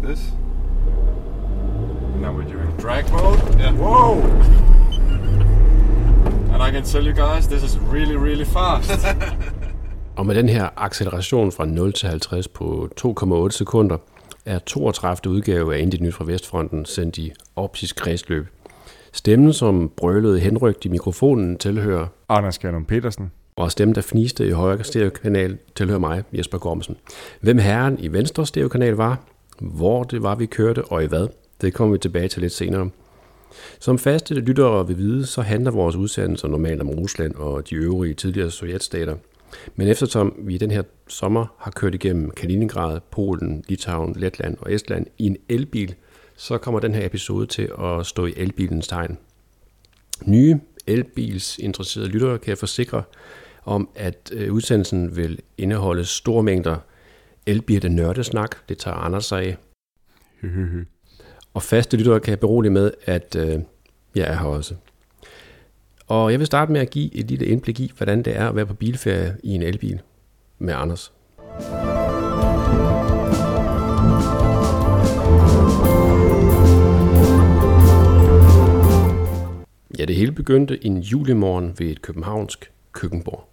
this. Now we're doing drag mode. Yeah. Whoa! And I can tell you guys, this is really, really fast. Og med den her acceleration fra 0 til 50 på 2,8 sekunder, er 32. udgave af Intet Nyt fra Vestfronten sendt i optisk kredsløb. Stemmen, som brølede henrygt i mikrofonen, tilhører Anders Gernum Petersen. Og stemmen, der fniste i højre stereokanal, tilhører mig, Jesper Gormsen. Hvem herren i venstre stereokanal var, hvor det var, vi kørte, og i hvad, det kommer vi tilbage til lidt senere. Som faste lyttere vil vide, så handler vores udsendelser normalt om Rusland og de øvrige tidligere sovjetstater. Men eftersom vi i den her sommer har kørt igennem Kaliningrad, Polen, Litauen, Letland og Estland i en elbil, så kommer den her episode til at stå i elbilens tegn. Nye elbilsinteresserede lyttere kan jeg forsikre om, at udsendelsen vil indeholde store mængder elbilte nørdesnak. Det tager Anders sig af. Og faste lyttere kan jeg berolige med, at jeg er her også. Og jeg vil starte med at give et lille indblik i, hvordan det er at være på bilferie i en elbil med Anders. Ja, det hele begyndte en julimorgen ved et københavnsk køkkenbord.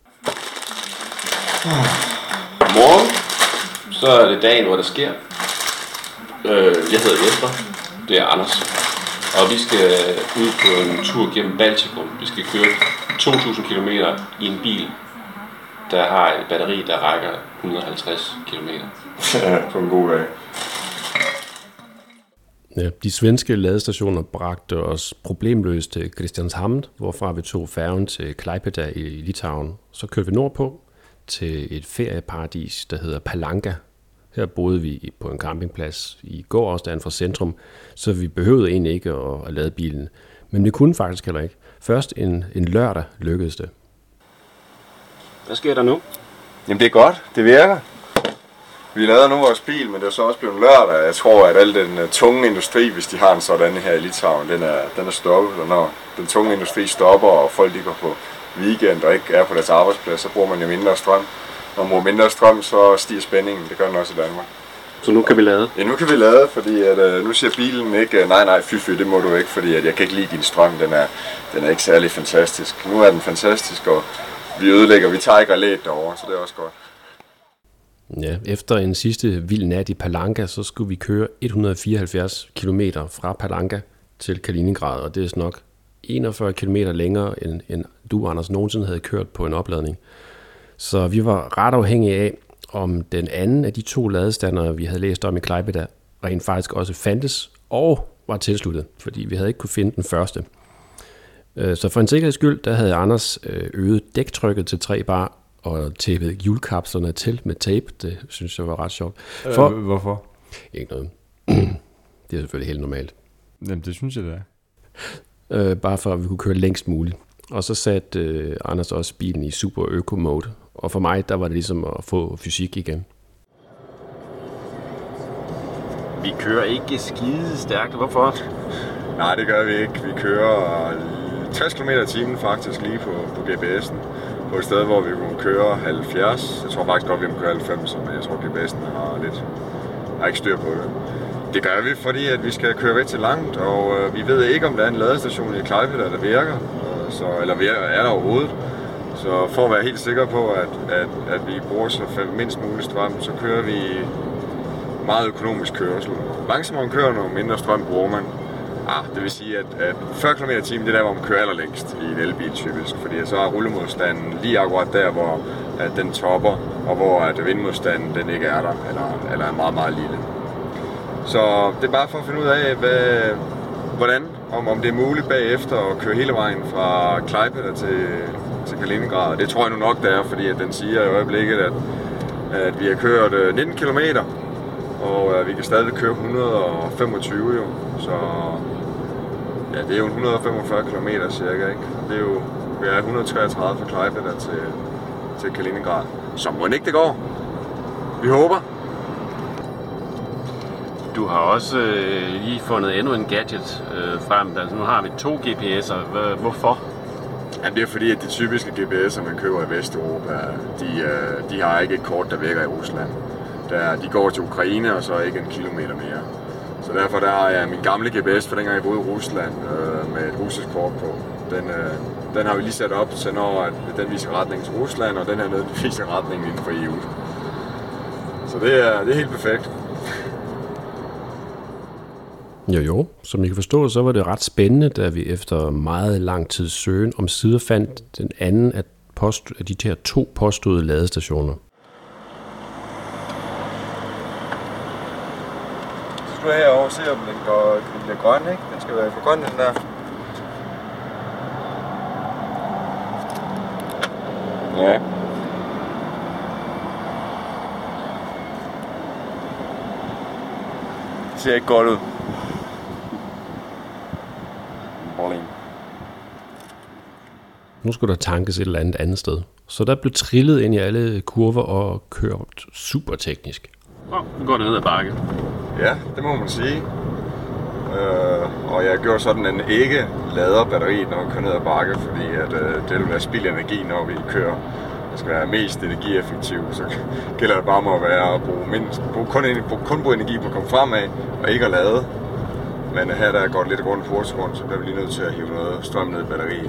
Godmorgen. Så er det dagen, hvor det sker. Jeg hedder Jesper. Det er Anders. Og vi skal ud på en tur gennem Baltikum. Vi skal køre 2.000 km i en bil, der har et batteri, der rækker 150 km. På en god dag. Ja, de svenske ladestationer bragte os problemløst til Christianshavn, hvorfra vi tog færgen til Klaipėda i Litauen. Så kørte vi nordpå til et ferieparadis, der hedder Palanga. Her boede vi på en campingplads i gåafstand fra centrum, så vi behøvede egentlig ikke at lade bilen. Men vi kunne faktisk heller ikke. Først en lørdag lykkedes det. Hvad sker der nu? Jamen det er godt, det virker. Vi lavede nu vores bil, men det er så også blevet lørdag. Jeg tror, at al den tunge industri, hvis de har en sådan her i Litauen, den er stoppet. Og når den tunge industri stopper, og folk de går på weekend og ikke er på deres arbejdsplads, så bruger man jo mindre strøm. Når man bruger mindre strøm, så stiger spændingen. Det gør den også i Danmark. Så nu kan vi lade? Ja, nu kan vi lade, fordi at, nu siger bilen ikke, nej, fy, det må du ikke, fordi at jeg kan ikke lide din strøm. Den er ikke særlig fantastisk. Nu er den fantastisk, og vi tager ikke relæt derovre, så det er også godt. Ja, efter en sidste vild nat i Palanga, så skulle vi køre 174 km fra Palanga til Kaliningrad, og det er nok 41 km længere, end du, Anders, nogensinde havde kørt på en opladning. Så vi var ret afhængige af, om den anden af de 2 ladestandere, vi havde læst om i Klaipėda, rent faktisk også fandtes og var tilsluttet, fordi vi havde ikke kunne finde den første. Så for en sikkerheds skyld, der havde Anders øget dæktrykket til 3 bar, og tæppede hjulkapslerne til med tape. Det synes jeg var ret sjovt. Hvorfor? Ikke noget. Det er selvfølgelig helt normalt. Jamen det synes jeg det er. Bare for at vi kunne køre længst muligt. Og så satte Anders også bilen i super øko-mode. Og for mig, der var det ligesom at få fysik igen. Vi kører ikke skide stærkt. Hvorfor? Nej, det gør vi ikke. Vi kører 60 km/t faktisk lige på GPS'en. På et sted, hvor vi kunne køre 70. Jeg tror faktisk godt, vi må køre 90, men jeg tror, GPS'en har ikke styr på det. Det gør vi, fordi at vi skal køre rigtig langt, og vi ved ikke, om der er en ladestation i Klaipėda, der virker, eller er der overhovedet. Så for at være helt sikker på, at vi bruger så mindst muligt strøm, så kører vi meget økonomisk kørsel. Langsommere man kører, noget mindre strøm bruger man. Det vil sige, at 40 km/t, det er der, hvor man kører allerlængst i en elbil typisk, fordi så er rullemodstanden lige akkurat der, hvor at den topper, og hvor at vindmodstanden den ikke er der, eller er meget, meget lille. Så det er bare for at finde ud af, hvordan, om det er muligt bagefter at køre hele vejen fra Klaipėda til Kaliningrad. Og det tror jeg nu nok, det er, fordi at den siger i øjeblikket, at vi har kørt 19 km, og vi kan stadig køre 125 jo. Så ja, det er jo 145 km cirka, ikke? Det er jo, vi er 133 fra Klaipėda til Kaliningrad. Så må ikke det går. Vi håber. Du har også lige fundet endnu en gadget frem. Altså, nu har vi 2 GPS'er. Hvorfor? Jamen, det er fordi, at de typiske GPS'er, man køber i Vesteuropa, de har ikke et kort, der virker i Rusland. De går til Ukraine, og så ikke en kilometer mere. Så derfor der har jeg min gamle GPS fra dengang jeg boede i Rusland med et russisk kort på. Den har vi lige sat op, så når den viser retning til Rusland, og den her nede viser retningen inden for EU. Så det er helt perfekt. Jo. Som I kan forstå, så var det ret spændende, da vi efter meget lang tids søgen omsider fandt den anden af de her 2 påståede ladestationer. Så skal du herover og se, om den bliver grøn, ikke? Den skal være for grøn, den der. Ja. Det ser ikke godt ud. Nu skulle der tankes et eller andet sted. Så der blev trillet ind i alle kurver og kørt super teknisk. Nu går det ned ad bakke. Ja, det må man sige. Og jeg gjorde sådan, at den ikke lader batteriet, når man kører ned ad bakke, fordi at, det vil være spild energi, når vi kører. Det skal være mest energieffektiv, så gælder det bare om at kun bruge energi på at komme fremad, og ikke at lade. Men her der går det lidt rundt på så bliver vi lige nødt til at hive noget strøm ned i batteriet.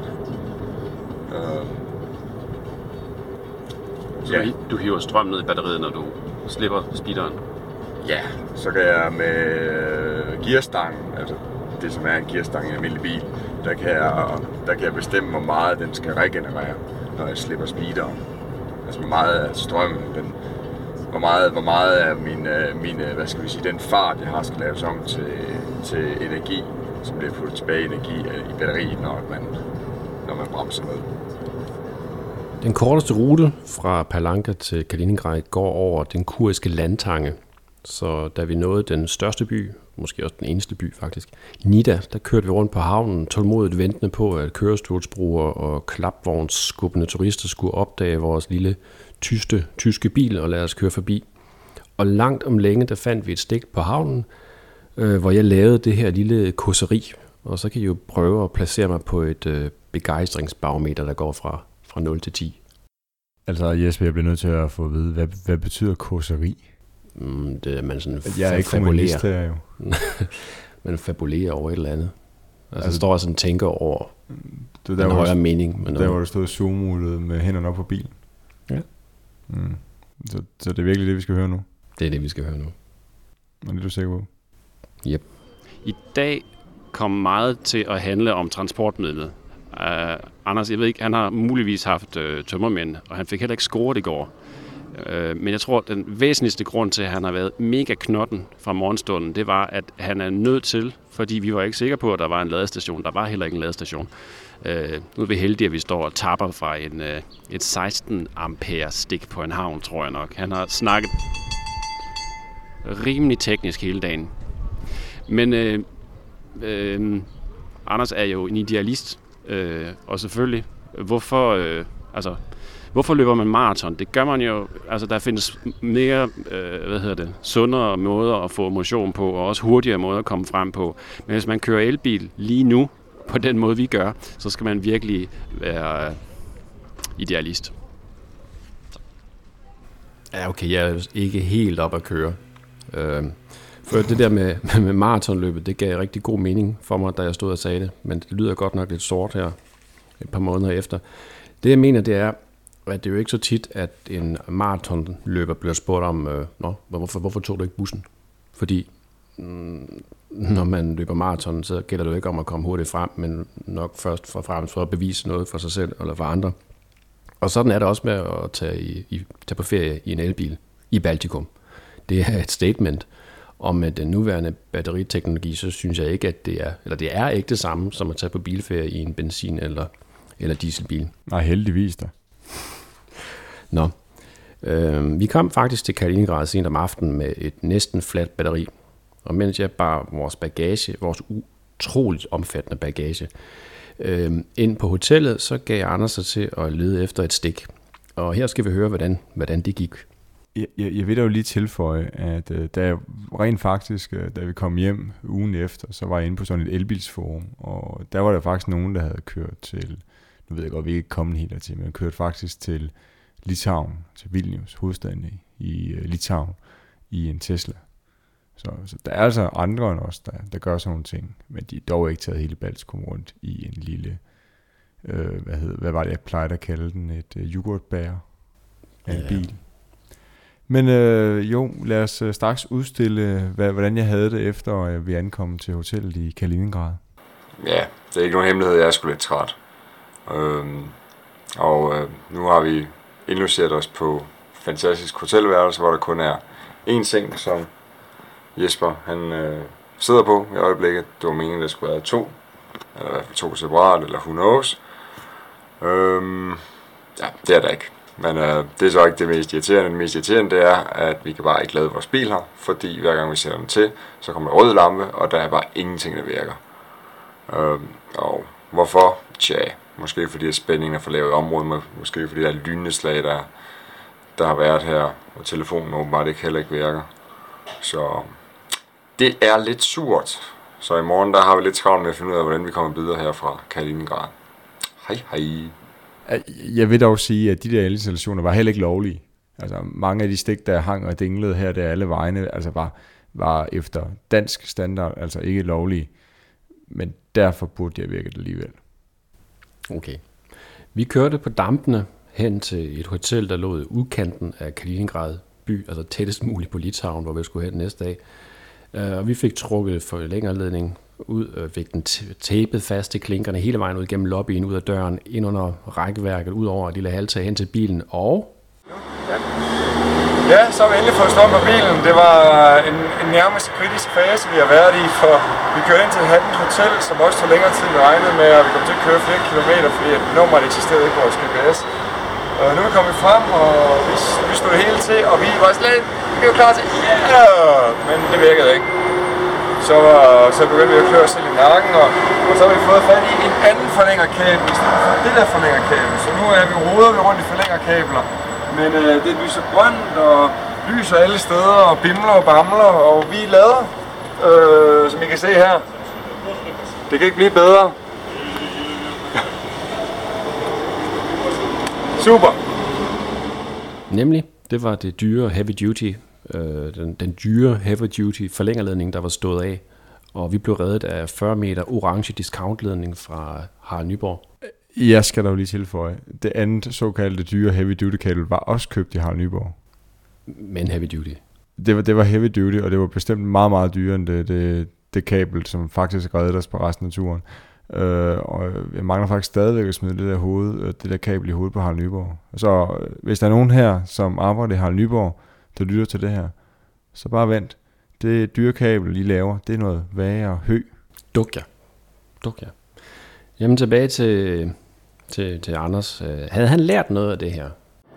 Så du hiver strøm ned i batteriet, når du slipper speederen? Ja, så kan jeg med gearstangen, altså det som er en gearstang i en almindelig bil, der kan jeg bestemme, hvor meget den skal regenerere, når jeg slipper speederen. Altså hvor meget af strømmen, hvor meget af min hvad skal vi sige, den fart, jeg har, skal laves om til energi, som bliver puttet tilbage energi i batteriet, når man bremser med. Den korteste rute fra Palanka til Kaliningrad går over den kuriske landtange. Så da vi nåede den største by, måske også den eneste by faktisk, Nida, der kørte vi rundt på havnen, tålmodigt ventende på, at kørestolsbrugere og klapvognsskubbende turister skulle opdage vores lille tyske bil og lade os køre forbi. Og langt om længe, der fandt vi et stik på havnen, hvor jeg lavede det her lille kurseri. Og så kan I jo prøve at placere mig på et begejstringsbarometer, der går fra 0 til 10. Altså Jesper, jeg bliver nødt til at få at vide, hvad betyder kurseri? Det er man sådan jeg er ikke kommunist her jo. Man fabulerer over et eller andet. Altså står og sådan tænker over det en højere mening. Men der hvor du stod zoomulet med hænderne op på bilen. Ja. Så det er virkelig det, vi skal høre nu? Det er det, vi skal høre nu. Og det er du sikker på? Yep. I dag kommer meget til at handle om transportmidlet. Anders, jeg ved ikke, han har muligvis haft tømmermænd, og han fik heller ikke scoret i går. Men jeg tror, den væsentligste grund til, at han har været mega knotten fra morgenstunden, det var, at han er nødt til, fordi vi var ikke sikre på, at der var en ladestation. Der var heller ikke en ladestation. Nu er vi heldige, at vi står og tapper fra et 16 ampere stik på en havn, tror jeg nok. Han har snakket rimelig teknisk hele dagen. Men Anders er jo en idealist, og selvfølgelig, hvorfor løber man maraton? Det gør man jo, altså der findes mere, sundere måder at få motion på, og også hurtigere måder at komme frem på. Men hvis man kører elbil lige nu, på den måde vi gør, så skal man virkelig være idealist. Ja, okay, jeg er ikke helt op at køre. For det der med maratonløbet, det gav rigtig god mening for mig, da jeg stod og sagde det. Men det lyder godt nok lidt sort her, et par måneder efter. Det jeg mener, det er, at det er jo ikke så tit, at en maratonløber bliver spurgt om, hvorfor tog du ikke bussen? Fordi når man løber maraton, så gælder det jo ikke om at komme hurtigt frem, men nok først og fremmest for at bevise noget for sig selv eller for andre. Og sådan er det også med at tage på ferie i en elbil i Baltikum. Det er et statement. Og med den nuværende batteriteknologi, så synes jeg ikke, at det er ikke det samme, som at tage på bilferie i en benzin- eller dieselbil. Nej, heldigvis da. Nå. Vi kom faktisk til Kaliningrad sent om aftenen med et næsten fladt batteri. Og mens jeg bar vores utroligt omfattende bagage, ind på hotellet, så gav Anders sig til at lede efter et stik. Og her skal vi høre, hvordan det gik. Jeg vil da jo lige tilføje, at da vi kom hjem ugen efter, så var jeg inde på sådan et elbilsforum, og der var der faktisk nogen, der havde kørt til, nu ved jeg godt, vi er ikke kommet helt dertil, men kørt faktisk til Litauen, til Vilnius, hovedstaden i Litauen, i en Tesla. Så der er altså andre end os, der gør sådan nogle ting, men de er dog ikke taget hele Baltikum rundt i en lille, hvad var det, jeg plejede at kalde den, et yoghurtbær af en bil. Men jo, lad os straks udstille, hvordan jeg havde det, efter vi ankom til hotellet i Kaliningrad. Ja, det er ikke nogen hemmelighed, jeg er sgu lidt træt. Nu har vi indlogeret os på fantastisk hotelværelse, hvor der kun er én seng, som Jesper han sidder på i øjeblikket. Det var meningen, der skulle være 2, eller i hvert fald 2 separat, eller who knows. Ja, det er der ikke. Men det er så ikke det mest irriterende. Det mest irriterende det er, at vi kan bare ikke lade vores bil her, fordi hver gang vi sætter den til, så kommer der rød lampe, og der er bare ingenting, der virker. Og hvorfor? Tja, måske fordi at spændingen er for lavet i området, måske fordi der er lynneslag, der har været her, og telefonen åbenbart heller ikke virker. Så det er lidt surt. Så i morgen der har vi lidt travlt med at finde ud af, hvordan vi kommer videre her fra Kaliningrad. Hej. Jeg vil dog sige, at de der elinstallationer var heller ikke lovlige. Altså mange af de stik, der hang og dinglede her, der alle vejene, altså var efter dansk standard, altså ikke lovlige. Men derfor burde jeg virke det alligevel. Okay. Vi kørte på dampene hen til et hotel, der lå i udkanten af Kaliningrad by, altså tættest muligt på Litauen, hvor vi skulle hen næste dag. Og vi fik trukket forlængerledning ud, fik den tapet fast til klinkerne hele vejen ud gennem lobbyen, ud af døren, ind under rækkeværket, ud over et lille halvtag hen til bilen, og... Ja, så har vi endelig fået strøm på bilen. Det var en nærmest kritisk fase, vi har været i, for vi kørte ind til et andet hotel, som også tog længere tid, vi regnede med, og vi kom til at køre flere kilometer, fordi nummeret eksisterede ikke på vores GPS. Nu er vi kommet frem, og vi stod det hele til, og vi var klar til, men det virkede ikke. Så begyndte vi at kløre os selv i nakken, og så har vi fået fat i en anden forlængerkabel, i stedet for det der forlængerkabel. Så nu er vi roder rundt i forlængerkabler. Men det lyser grønt og lyser alle steder og bimler og bamler, og vi lader, som I kan se her. Det kan ikke blive bedre. Super. Nemlig, det var det dyre heavy duty, den dyre heavy duty forlængerledning, der var stået af, og vi blev reddet af 40 meter orange discountledning fra Harald Nyborg. Jeg skal dog lige tilføje, det andet såkaldte dyre heavy duty kabel var også købt i Harald Nyborg. Men heavy duty? Det var heavy duty, og det var bestemt meget, meget dyrere end det kabel, som faktisk reddede os på resten af turen. Og jeg mangler faktisk stadigvæk at smide det der kabel i hovedet på Harald Nyborg. Så hvis der er nogen her, som arbejder i Harald Nyborg, der lytter til det her, så bare vent. Det dyre kabel, I laver, det er noget værre hø. Duk ja. Jamen tilbage til Anders. Havde han lært noget af det her?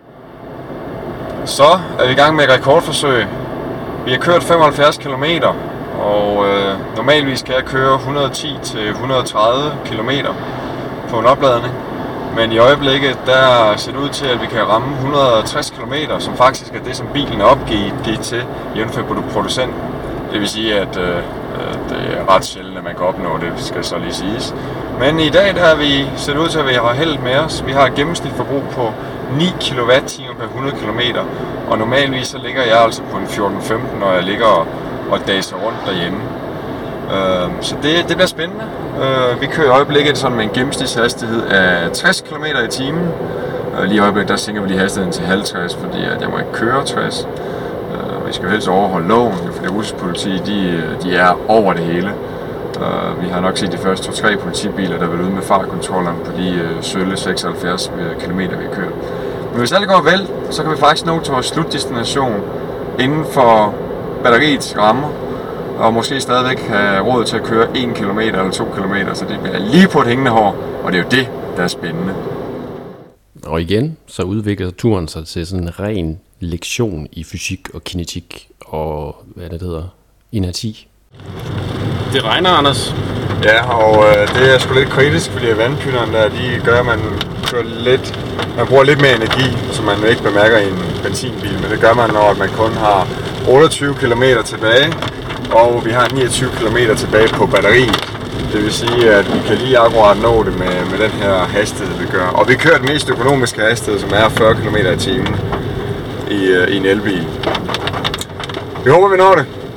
Så er vi i gang med et rekordforsøg. Vi har kørt 75 km, og normalvis skal jeg køre 110-130 km på en opladning. Men i øjeblikket, der ser det ud til, at vi kan ramme 160 km, som faktisk er det, som bilen er opgivet til, jævnfør producent. Det vil sige, at det er ret sjældent, at man kan opnå det, skal så lige siges. Men i dag, der har vi set ud til, at vi har held med os. Vi har et gennemsnitsforbrug på 9 kWh per 100 km, og normalvis så ligger jeg altså på en 14-15, når jeg ligger og daser rundt derhjemme. Så det bliver spændende. Vi kører i øjeblikket sådan med en gennemsnitshastighed af 60 km i timen. Lige i øjeblikket, der sænker vi lige hastigheden til 50, fordi at jeg må ikke køre 60. Vi skal jo helst overholde loven, for det russiske politi, de er over det hele. Vi har nok set de første 2-3 politibiler, der vil ude med fartkontrollerne på de sølle 76 km, vi har kørt. Men hvis alt går vel, så kan vi faktisk nå til vores slutdestination inden for batteriets rammer, og måske stadigvæk have råd til at køre 1 km eller 2 km, så det bliver lige på et hængende hår, og det er jo det, der er spændende. Og igen, så udvikler turen sig til sådan en ren lektion i fysik og kinetik og, hvad det hedder, inerti. Det regner, Anders. Ja, og det er sgu lidt kritisk, fordi vandpytterne der, de gør, at man bruger lidt mere energi, som man ikke bemærker i en benzinbil, men det gør man, når man kun har 28 km tilbage, og vi har 29 km tilbage på batteriet. Det vil sige, at vi kan lige akkurat nå det med den her hastighed, vi gør. Og vi kører den mest økonomiske hastighed, som er 40 km i timen i en elbil. Vi håber, vi når det.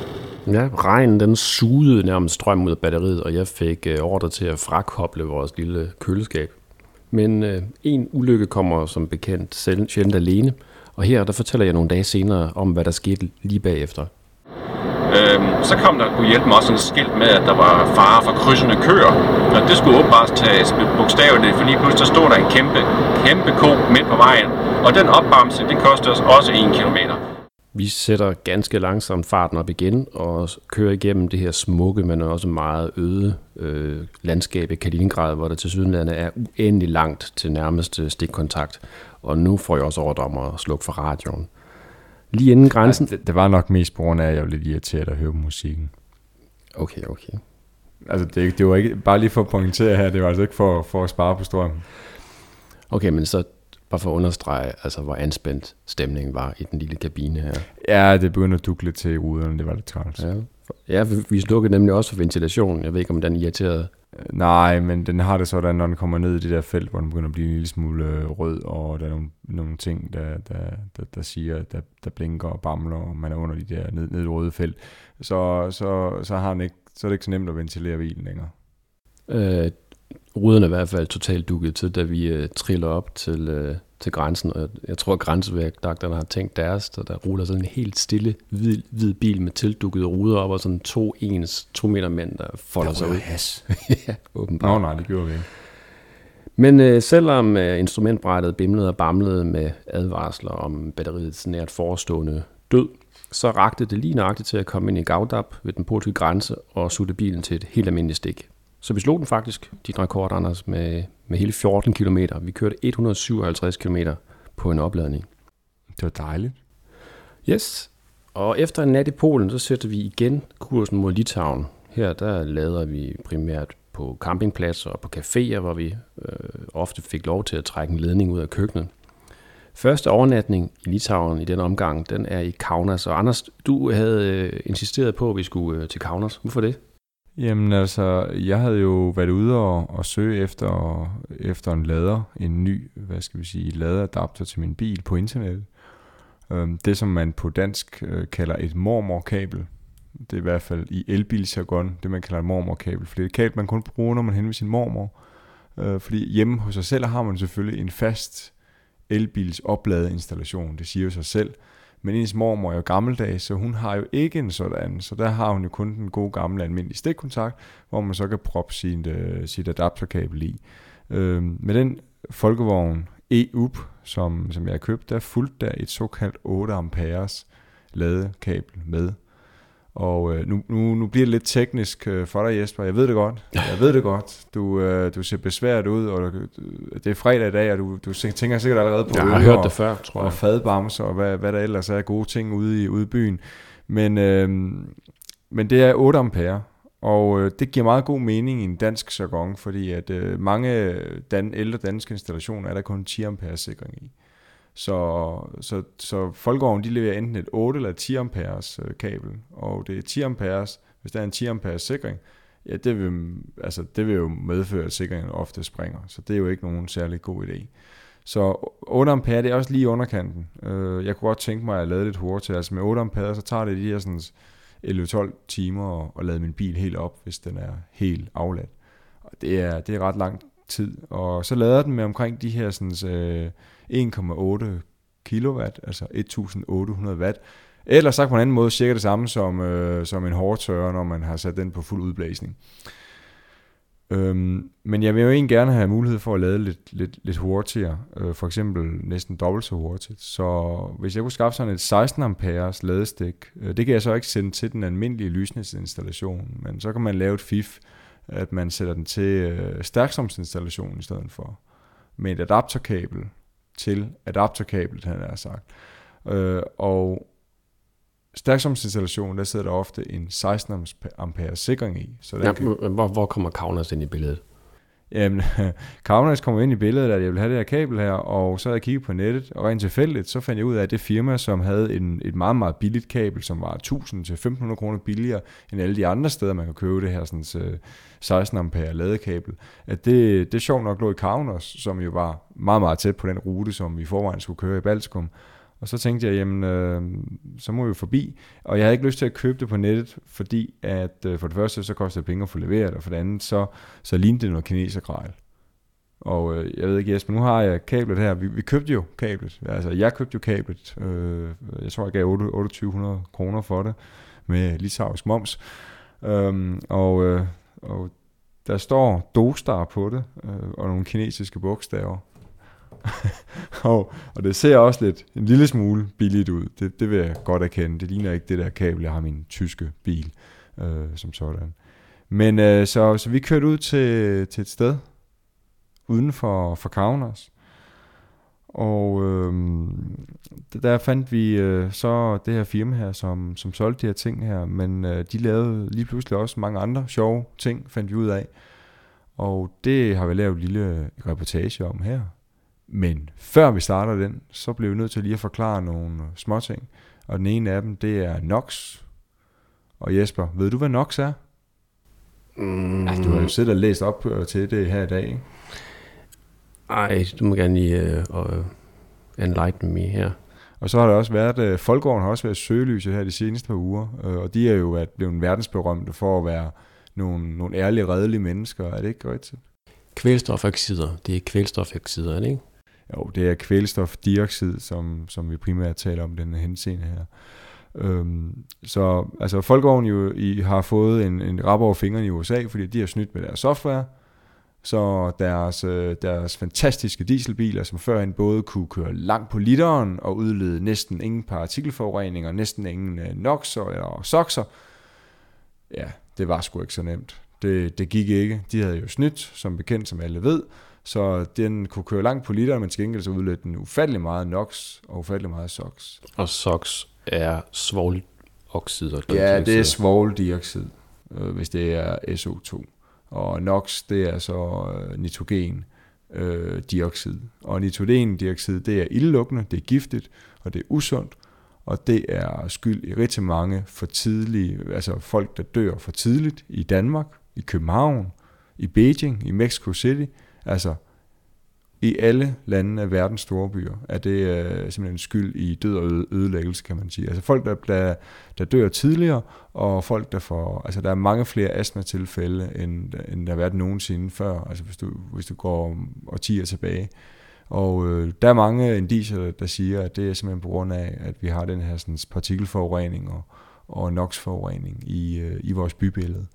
Ja, regnen den sugede nærmest strøm ud af batteriet, og jeg fik ordre til at frakoble vores lille køleskab. Men en ulykke kommer som bekendt sjældent alene, og her der fortæller jeg nogle dage senere om, hvad der skete lige bagefter. Så kom der kunne hjælpe mig også sådan et skilt med, at der var fare for krydsende køer. Og det skulle åbenbart tages bogstaveligt, for lige pludselig så stod der en kæmpe ko midt på vejen. Og den opbremse, det kostede os også 1 kilometer. Vi sætter ganske langsomt farten op igen og kører igennem det her smukke, men også meget øde landskab i Kaliningrad, hvor der tilsyneladende er uendelig langt til nærmeste stikkontakt. Og nu får jeg også ordre om at slukke for radioen. Lige inden grænsen... Ja, det var nok mest på grund af, at jeg var lidt irriteret at høre på musikken. Okay. Altså, det var ikke... Bare lige for at pointere her, det var altså ikke for at spare på strømmen. Okay, men så bare for at understrege, altså hvor anspændt stemningen var i den lille kabine her. Ja, det begyndte at dukke lidt til i ruderne, det var lidt træls. Ja, vi slukkede nemlig også for ventilationen. Jeg ved ikke, om den irriterede. Nej, men den har det sådan, når den kommer ned i det der felt, hvor den begynder at blive en lille smule rød, og der er nogle ting, der siger, der blinker og bamler, og man er under de der ned i røde felt, så har den ikke, så er det ikke så nemt at ventilere bilen længere. Ruderne er i hvert fald totalt dukket til, da vi triller op til grænsen, og jeg tror, at grænsevagterne har tænkt deres, så der ruller sådan en helt stille, hvid bil med tildukkede ruder op, og sådan 2 meter mænd, der folder sig ud. Ja, åbenbart. Nej, det gjorde vi ikke. Men selvom instrumentbrættet bimlede og bamlede med advarsler om batteriets nært forestående død, så rakte det lige nøjagtigt til at komme ind i Gauldap ved den polske grænse og sutte bilen til et helt almindeligt stik. Så vi slog den faktisk, dit rekord, Anders, med hele 14 kilometer. Vi kørte 157 kilometer på en opladning. Det var dejligt. Yes. Og efter en nat i Polen, så sætter vi igen kursen mod Litauen. Her der lader vi primært på campingpladser og på caféer, hvor vi ofte fik lov til at trække en ledning ud af køkkenet. Første overnatning i Litauen i den omgang, den er i Kaunas. Og Anders, du havde insisteret på, at vi skulle til Kaunas. Hvorfor det? Jamen altså, jeg havde jo været ude og søge efter en lader, en ny, ladeadapter til min bil på internettet. Det, som man på dansk kalder et mormorkabel. Det er i hvert fald i elbilsjargon, det man kalder et mormorkabel. For det er et kabel, man kun bruger, når man henvender sin mormor. Fordi hjemme hos sig selv har man selvfølgelig en fast elbils opladeinstallation. Det siger jo sig selv. Men ens mormor er jo gammeldags, så hun har jo ikke en sådan. Så der har hun jo kun den gode gamle almindelige stikkontakt, hvor man så kan proppe sit adapterkabel i. Med den folkevogn EUP, som jeg har købt, der fulgte der et såkaldt 8 amperes ladekabel med. Og nu bliver det lidt teknisk for dig, Jesper. Jeg ved det godt. Du ser besværet ud, og det er fredag i dag, og du tænker sikkert allerede på jeg har hørt det før, tror jeg. Og fadbamser, og hvad der ellers er gode ting ude i byen. Men det er 8 ampere, og det giver meget god mening i en dansk jargon, fordi at mange ældre danske installationer er der kun 10 ampere sikring i. Så folkevognen, de leverer enten et 8 eller 10 amperes kabel, og det er 10 amperes, hvis der er en 10 amperes sikring, ja, det vil jo medføre, at sikringen ofte springer, så det er jo ikke nogen særlig god idé. Så 8 ampere, det er også lige underkanten. Jeg kunne godt tænke mig at lade lidt hurtigt, altså med 8 ampere, så tager det de her sådan 11-12 timer at lade min bil helt op, hvis den er helt afladt. Og det er ret lang tid, og så lader den med omkring de her sådan 1,8 kilowatt, altså 1800 watt. Eller sagt på en anden måde, cirka det samme som en hårdtørrer, når man har sat den på fuld udblæsning. Men jeg vil jo egentlig gerne have mulighed for at lade lidt hurtigere, for eksempel næsten dobbelt så hurtigt. Så hvis jeg kunne skaffe sådan et 16 amperes ladestik, det kan jeg så ikke sende til den almindelige lysnetsinstallation, men så kan man lave et fif, at man sætter den til stærkstrømsinstallation i stedet for, med et adapterkabel til adapterkablet, han har sagt. Og stærkstrømsinstallation, der sidder der ofte en 16 ampere sikring i. Så hvor kommer Kaunas ind i billedet? Jamen, Kaunas kommer ind i billedet, at jeg vil have det her kabel her, og så havde jeg kigget på nettet, og rent tilfældigt, så fandt jeg ud af, at det firma, som havde et meget, meget billigt kabel, som var 1000 til 1500 kroner billigere end alle de andre steder, man kan købe det her sådan 16 ampere ladekabel, at det sjovt nok lå i Kaunas, som jo var meget, meget tæt på den rute, som vi i forvejen skulle køre i Baltikum. Og så tænkte jeg, jamen, så må vi jo forbi. Og jeg havde ikke lyst til at købe det på nettet, fordi at for det første, så kostede det penge at få leveret, og for det andet, så lignede det noget kinesergrejl. Og jeg ved ikke, Jesper, nu har jeg kablet her. Vi købte jo kablet. Altså, jeg købte jo kablet. Jeg tror, jeg gav 2800 kroner for det, med litauisk moms. Og der står Dostar på det, og nogle kinesiske bogstaver. og det ser også lidt en lille smule billigt ud. Det vil jeg godt erkende. Det ligner ikke det der kabel, jeg har i min tyske bil, som sådan. Men så vi kørte ud til et sted uden for Kaunas. Og der fandt vi så det her firma her, som solgte de her ting her. Men de lavede lige pludselig også mange andre sjove ting, fandt vi ud af. Og det har vi lavet en lille reportage om her. Men før vi starter den, så bliver vi nødt til lige at forklare nogle småting. Og den ene af dem, det er NOx. Og Jesper, ved du, hvad NOx er? Altså, du har jo siddet og læst op til det her i dag, ikke? Ej, du må gerne lige enlighten me her. Og så har der også været, Folkegården har også været søgelyset her de seneste par uger. Og de er jo blevet verdensberømte for at være nogle ærlige, redelige mennesker. Er det ikke rigtigt? Kvælstofoxider. Det er kvælstofoxider, er det ikke? Jo, det er kvælstofdioxid, som vi primært taler om den henseende her. Så altså Folkegården jo har fået en rap over fingrene i USA, fordi de har snydt med deres software. Så deres fantastiske dieselbiler, som førhen både kunne køre langt på literen og udlede næsten ingen partikelforureninger, næsten ingen NOx'er eller SOx'er, ja, det var sgu ikke så nemt. Det gik ikke. De havde jo snydt, som bekendt, som alle ved, så den kunne køre langt på literen, men til gengæld så udledte den ufattelig meget NOx og ufattelig meget SOx. Og SOx er svovloxider. Ja, det er svovldioxid, hvis det er SO2. Og NOx, det er så nitrogendioxid. Og nitrogendioxid, det er ildelugtende, det er giftigt, og det er usundt. Og det er skyld i rigtig mange for tidlige, altså folk, der dør for tidligt i Danmark, i København, i Beijing, i Mexico City. Altså i alle lande af verdens store byer er det simpelthen skyld i død og ødelæggelse, kan man sige. Altså folk, der dør tidligere, og folk, der får... Altså der er mange flere astmatilfælde, end der har været nogensinde før, altså hvis du går årtier tilbage. Og der er mange indicier, der siger, at det er simpelthen på grund af, at vi har den her sådan, partikelforurening og NOx-forurening i vores bybillede.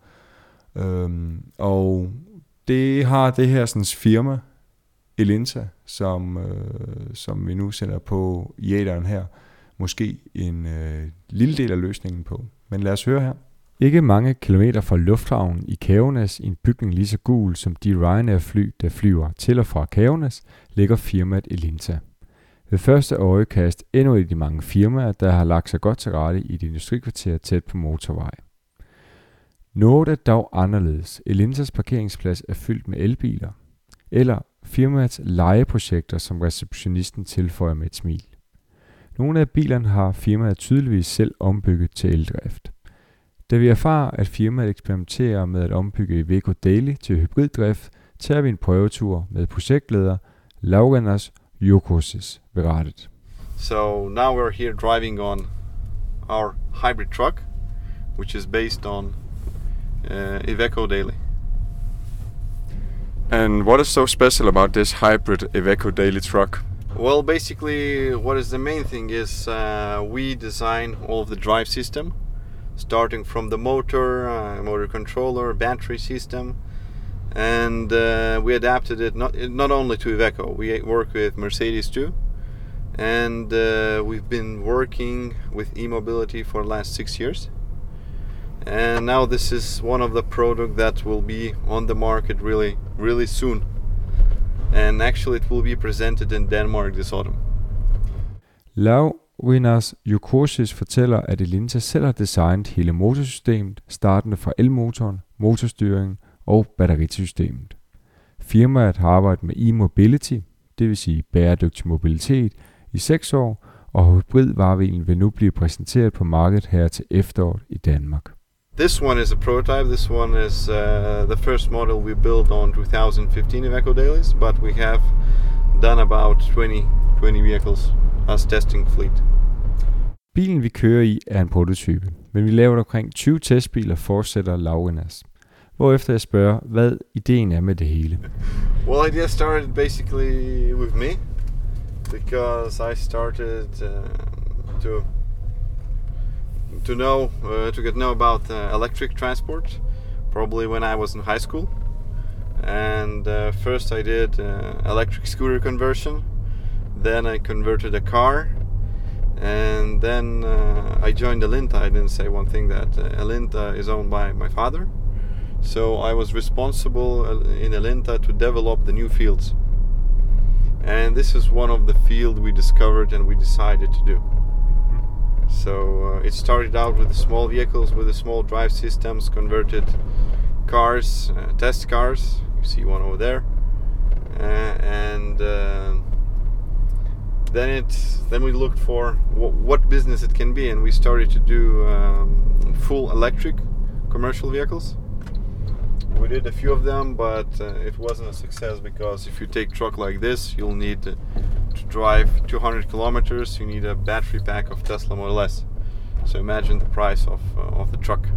Og det har det her sådan, firma, Elinta, som vi nu sender på i æteren her, måske en lille del af løsningen på. Men lad os høre her. Ikke mange kilometer fra lufthavnen i Kaunas, i en bygning lige så gul som de Ryanair-fly, der flyver til og fra Kaunas, ligger firmaet Elinta. Ved første øjekast endnu et af de mange firmaer, der har lagt sig godt til rette i et industrikvarter tæt på motorvej. Noget er dog anderledes. Elintas parkeringsplads er fyldt med elbiler. Eller firmaets lejeprojekter, som receptionisten tilføjer med et smil. Nogle af bilerne har firmaet tydeligvis selv ombygget til eldrift. Da vi erfarer, at firmaet eksperimenterer med at ombygge Iveco Daily til hybriddrift, tager vi en prøvetur med projektleder Laurinas Jokosis ved rattet. So now we're here driving on our hybrid truck, which is based on Iveco Daily. And what is so special about this hybrid Iveco Daily truck? Well, basically, what is the main thing is we design all of the drive system, starting from the motor, motor controller, battery system, and we adapted it not only to Iveco. We work with Mercedes too, and we've been working with e-mobility for the last 6 years. And now this is one of the products that will be on the market really soon. And actually it will be presented in Denmark this autumn. Laurinas Jokosis fortæller, at Elinta selv har designet hele motorsystemet, startende fra elmotoren, motorstyringen og batterisystemet. Firmaet har arbejdet med e-mobility, det vil sige bæredygtig mobilitet, i 6 år, og hybridvarebilen vil nu blive præsenteret på markedet her til efteråret i Danmark. This one is a prototype. This one is the first model we built on 2015 Iveco Dailies, but we have done about 20 vehicles us testing fleet. Bilen vi kører i er en prototype, men vi laver omkring 20 testbiler, fortsætter Laurinaitis. Hvorefter jeg spørger, hvad ideen er med det hele. Well, idea started basically with me, because I started to get to know about electric transport, probably when I was in high school. And first I did electric scooter conversion, then I converted a car, and then I joined Alinta. I didn't say one thing, that Alinta is owned by my father, so I was responsible in Alinta to develop the new fields. And this is one of the fields we discovered and we decided to do. So it started out with the small vehicles, with the small drive systems, converted cars, test cars. You see one over there, and then we looked for what business it can be, and we started to do full electric commercial vehicles. We did a few of them, but it wasn't a success, because if you take truck like this, you'll need to drive 200 kilometers. You need a battery pack of Tesla Model S. So imagine the price of the truck.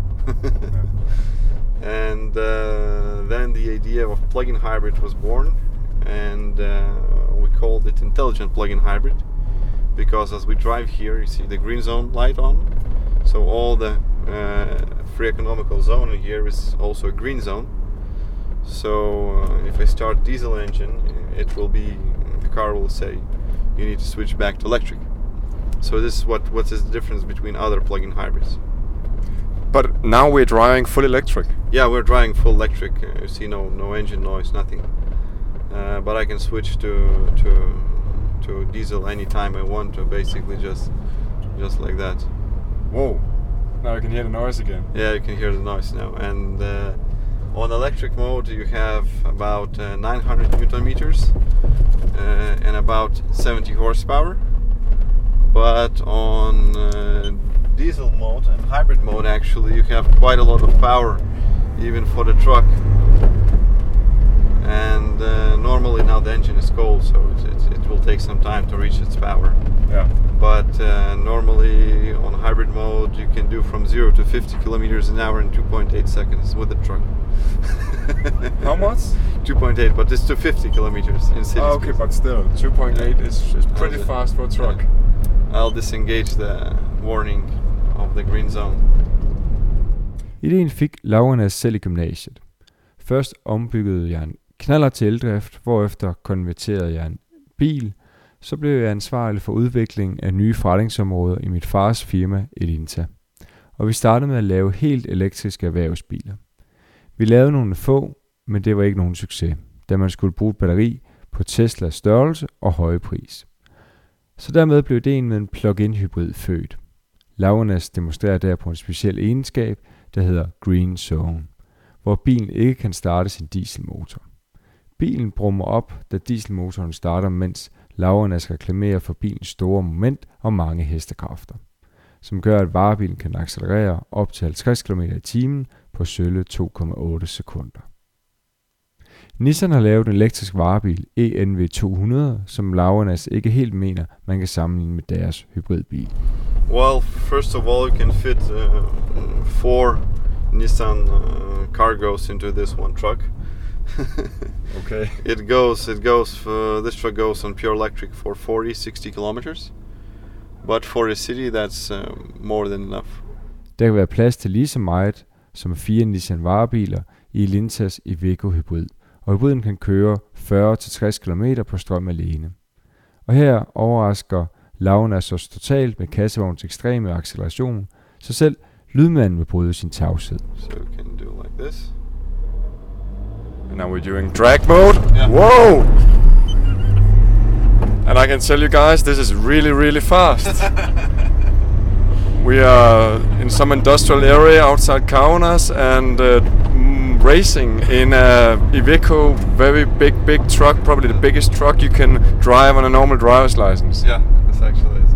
And then the idea of plug-in hybrid was born, and we called it intelligent plug-in hybrid, because as we drive here, you see the green zone light on. So all the free economical zone in here is also a green zone. So if I start diesel engine, the car will say you need to switch back to electric. So this is what is the difference between other plug-in hybrids. But now we're driving full electric. Yeah, we're driving full electric. You see no engine noise, nothing. But I can switch to diesel anytime I want to, basically just like that. Whoa! Now you can hear the noise again. Yeah, you can hear the noise now. And on electric mode, you have about 900 Newton meters and about 70 horsepower. But on diesel mode and hybrid mode, actually, you have quite a lot of power, even for the truck. And normally now the engine is cold, so it will take some time to reach its power. Yeah. But normally on hybrid mode, you can do from 0 to 50 kilometers an hour in 2.8 seconds with the truck. How much? 2.8, but it's to 50 kilometers in city Oh, okay, speed. but still, 2.8 is pretty fast for a truck. Yeah. I'll disengage the warning of the green zone. Ideen fik Laurinaitis selv i gymnasiet. Først ombyggede jeg en knallert til eldrift, hvorefter konverterede jeg en bil. Så blev jeg ansvarlig for udviklingen af nye forretningsområder i mit fars firma Elinta. Og vi startede med at lave helt elektriske erhvervsbiler. Vi lavede nogle få, men det var ikke nogen succes, da man skulle bruge et batteri på Teslas størrelse og høje pris. Så dermed blev ideen med en plug-in hybrid født. Laurinaitis demonstrerer derpå en speciel egenskab, der hedder Green Zone, hvor bilen ikke kan starte sin dieselmotor. Bilen brummer op, da dieselmotoren starter, mens Laurinaitis reklamerer for bilens store moment og mange hestekræfter, som gør, at varebilen kan accelerere op til 50 km i timen på sølle 2,8 sekunder. Nissan har lavet en elektrisk varebil ENV200, som Laurinaitis ikke helt mener, man kan sammenligne med deres hybridbil. Well, first of all, you can fit 4 Nissan Cargos into this one truck. Okay. This truck goes on pure electric for 40-60 kilometers. But for a city, that's more than enough. Der kan være plads til lige så meget som 4 Nissan varebiler i Elintas Iveco hybrid, og hybriden kan køre 40-60 km på strøm alene. Og her overrasker Laurinaitis os totalt med kassevognens ekstreme acceleration, så selv lydmanden vil bryde sin tavshed. So you can do like this. And now we're doing drag mode. Yeah. Whoa! And I can tell you guys, this is really, really fast. We are in some industrial area outside Kaunas and racing in a Iveco, very big truck, probably the biggest truck you can drive on a normal driver's license. Yeah, that's actually it.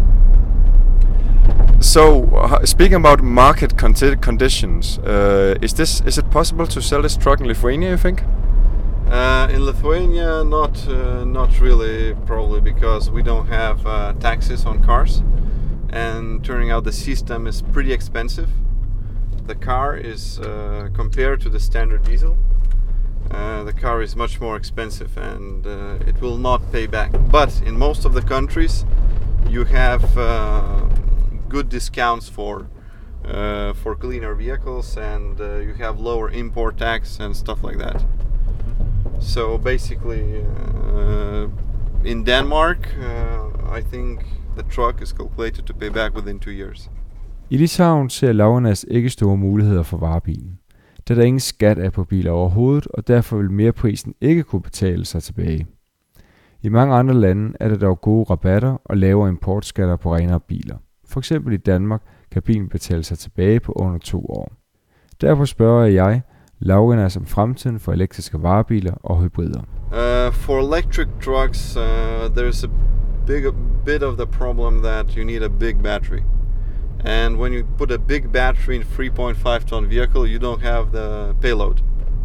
So, speaking about market conditions, is it possible to sell this truck in Lithuania, you think? In Lithuania, not really, probably because we don't have taxes on cars, and turning out the system is pretty expensive. The car is compared to the standard diesel. The car is much more expensive, and it will not pay back. But in most of the countries, you have good discounts for cleaner vehicles, and you have lower import tax and stuff like that. So basically, in Denmark, I think the truck is calculated to pay back within 2 years. I Litauen ser Laurinaitis ikke store muligheder for varebilen, da der ingen skat er på biler overhovedet, og derfor vil merprisen ikke kunne betale sig tilbage. I mange andre lande er der dog gode rabatter og lavere importskatter på renere biler. For eksempel i Danmark kan bilen betale sig tilbage på under 2 år. Derfor spørger jeg Laurinaitis om fremtiden for elektriske varebiler og hybrider. For electric trucks, there's a bit of the problem that you need a big battery. And when you put a big battery in a 3.5 ton vehicle, you don't have the payload.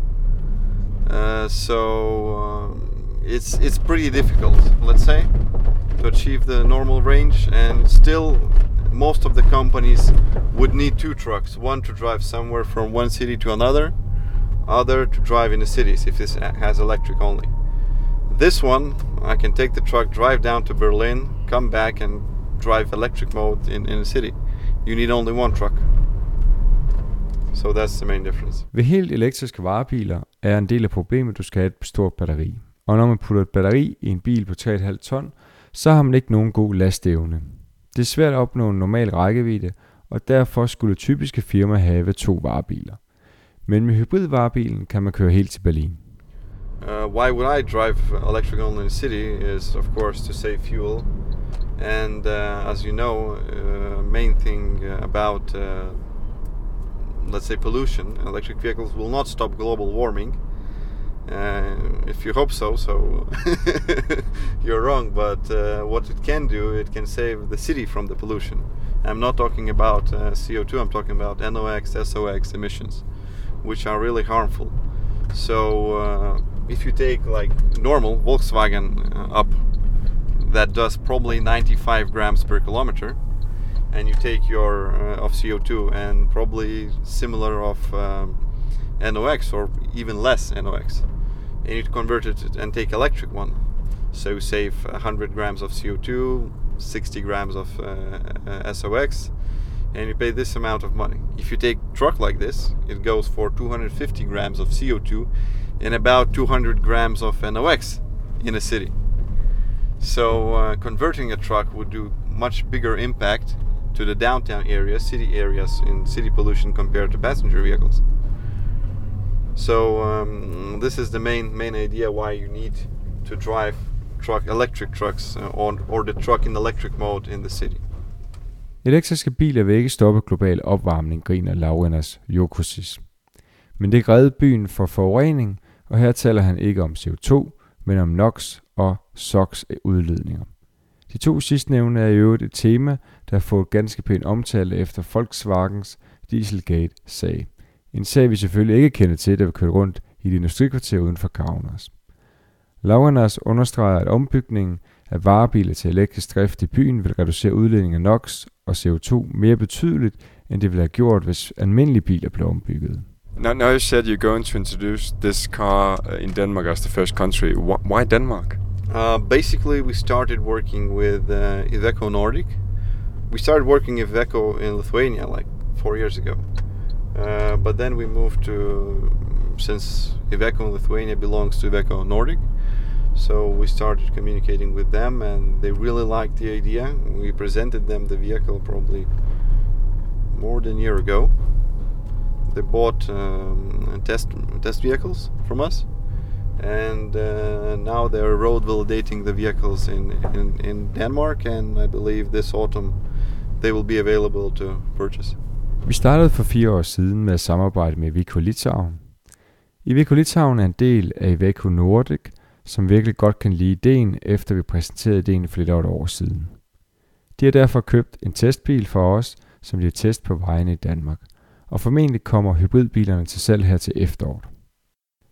It's pretty difficult, let's say, to achieve the normal range, and still most of the companies would need 2 trucks, one to drive somewhere from one city to another, other to drive in the cities if this has electric only. This one, I can take the truck, drive down to Berlin, come back and drive electric mode in the city. You need only one truck. So that's the main difference. Ved helt elektriske varebiler er en del af problemet, du skal have et stort batteri. Og når man putter et batteri i en bil på 3,5 ton, så har man ikke nogen god lasteevne. Det er svært at opnå en normal rækkevidde, og derfor skulle typiske firmaer have 2 varebiler. Men med hybridvarebilen kan man køre helt til Berlin. Why would I drive electric only in the city is of course to save fuel. And as you know, main thing about let's say pollution, electric vehicles will not stop global warming. If you hope so, you're wrong. But what it can do, it can save the city from the pollution. I'm not talking about CO2. I'm talking about NOx, SOx emissions, which are really harmful. So if you take like normal Volkswagen up, that does probably 95 grams per kilometer, and you take your of CO2 and probably similar of NOx or even less NOx, and you convert it and take electric one, so you save 100 grams of CO2, 60 grams of SOx, and you pay this amount of money. If you take truck like this, it goes for 250 grams of CO2 and about 200 grams of NOx in a city. So converting a truck would do much bigger impact to the downtown areas, city areas in city pollution compared to passenger vehicles. So this is the main idea why you need to drive electric trucks or the truck in electric mode in the city. Elektriske biler vil ikke stoppe global opvarmning, griner Laurinaitis Jokūsis. Men det redder byen for forurening, og her taler han ikke om CO2, men om NOx og SOx udledninger. De 2 sidstnævnte er i øvrigt et tema, der har fået ganske pæn omtale efter Volkswagens Dieselgate-sag. En sag vi selvfølgelig ikke kender til, da vi kørte rundt i et industrikvarter uden for Kaunas. Laurinaitis understreger, at ombygningen af varebiler til elektrisk drift i byen vil reducere udledningen af NOx og CO2 mere betydeligt, end det ville have gjort, hvis almindelige biler blev ombygget. Now you said you're going to introduce this car in Denmark as the first country. Why Denmark? Basically, we started working with Iveco Nordic. We started working with Iveco in Lithuania like 4 years ago. But then we moved since Iveco in Lithuania belongs to Iveco Nordic, so we started communicating with them, and they really liked the idea. We presented them the vehicle probably more than a year ago. They bought test vehicles from us, and now they're road validating the vehicles in Denmark, and I believe this autumn they will be available to purchase. Vi startede for 4 år siden med at samarbejde med Iveco Litauen. Iveco Litauen er en del af Iveco Nordic, som virkelig godt kan lide ideen, efter vi præsenterede ideen for lidt over et år siden. De har derfor købt en testbil for os, som de har testet på vejene i Danmark, og formentlig kommer hybridbilerne til salg her til efteråret.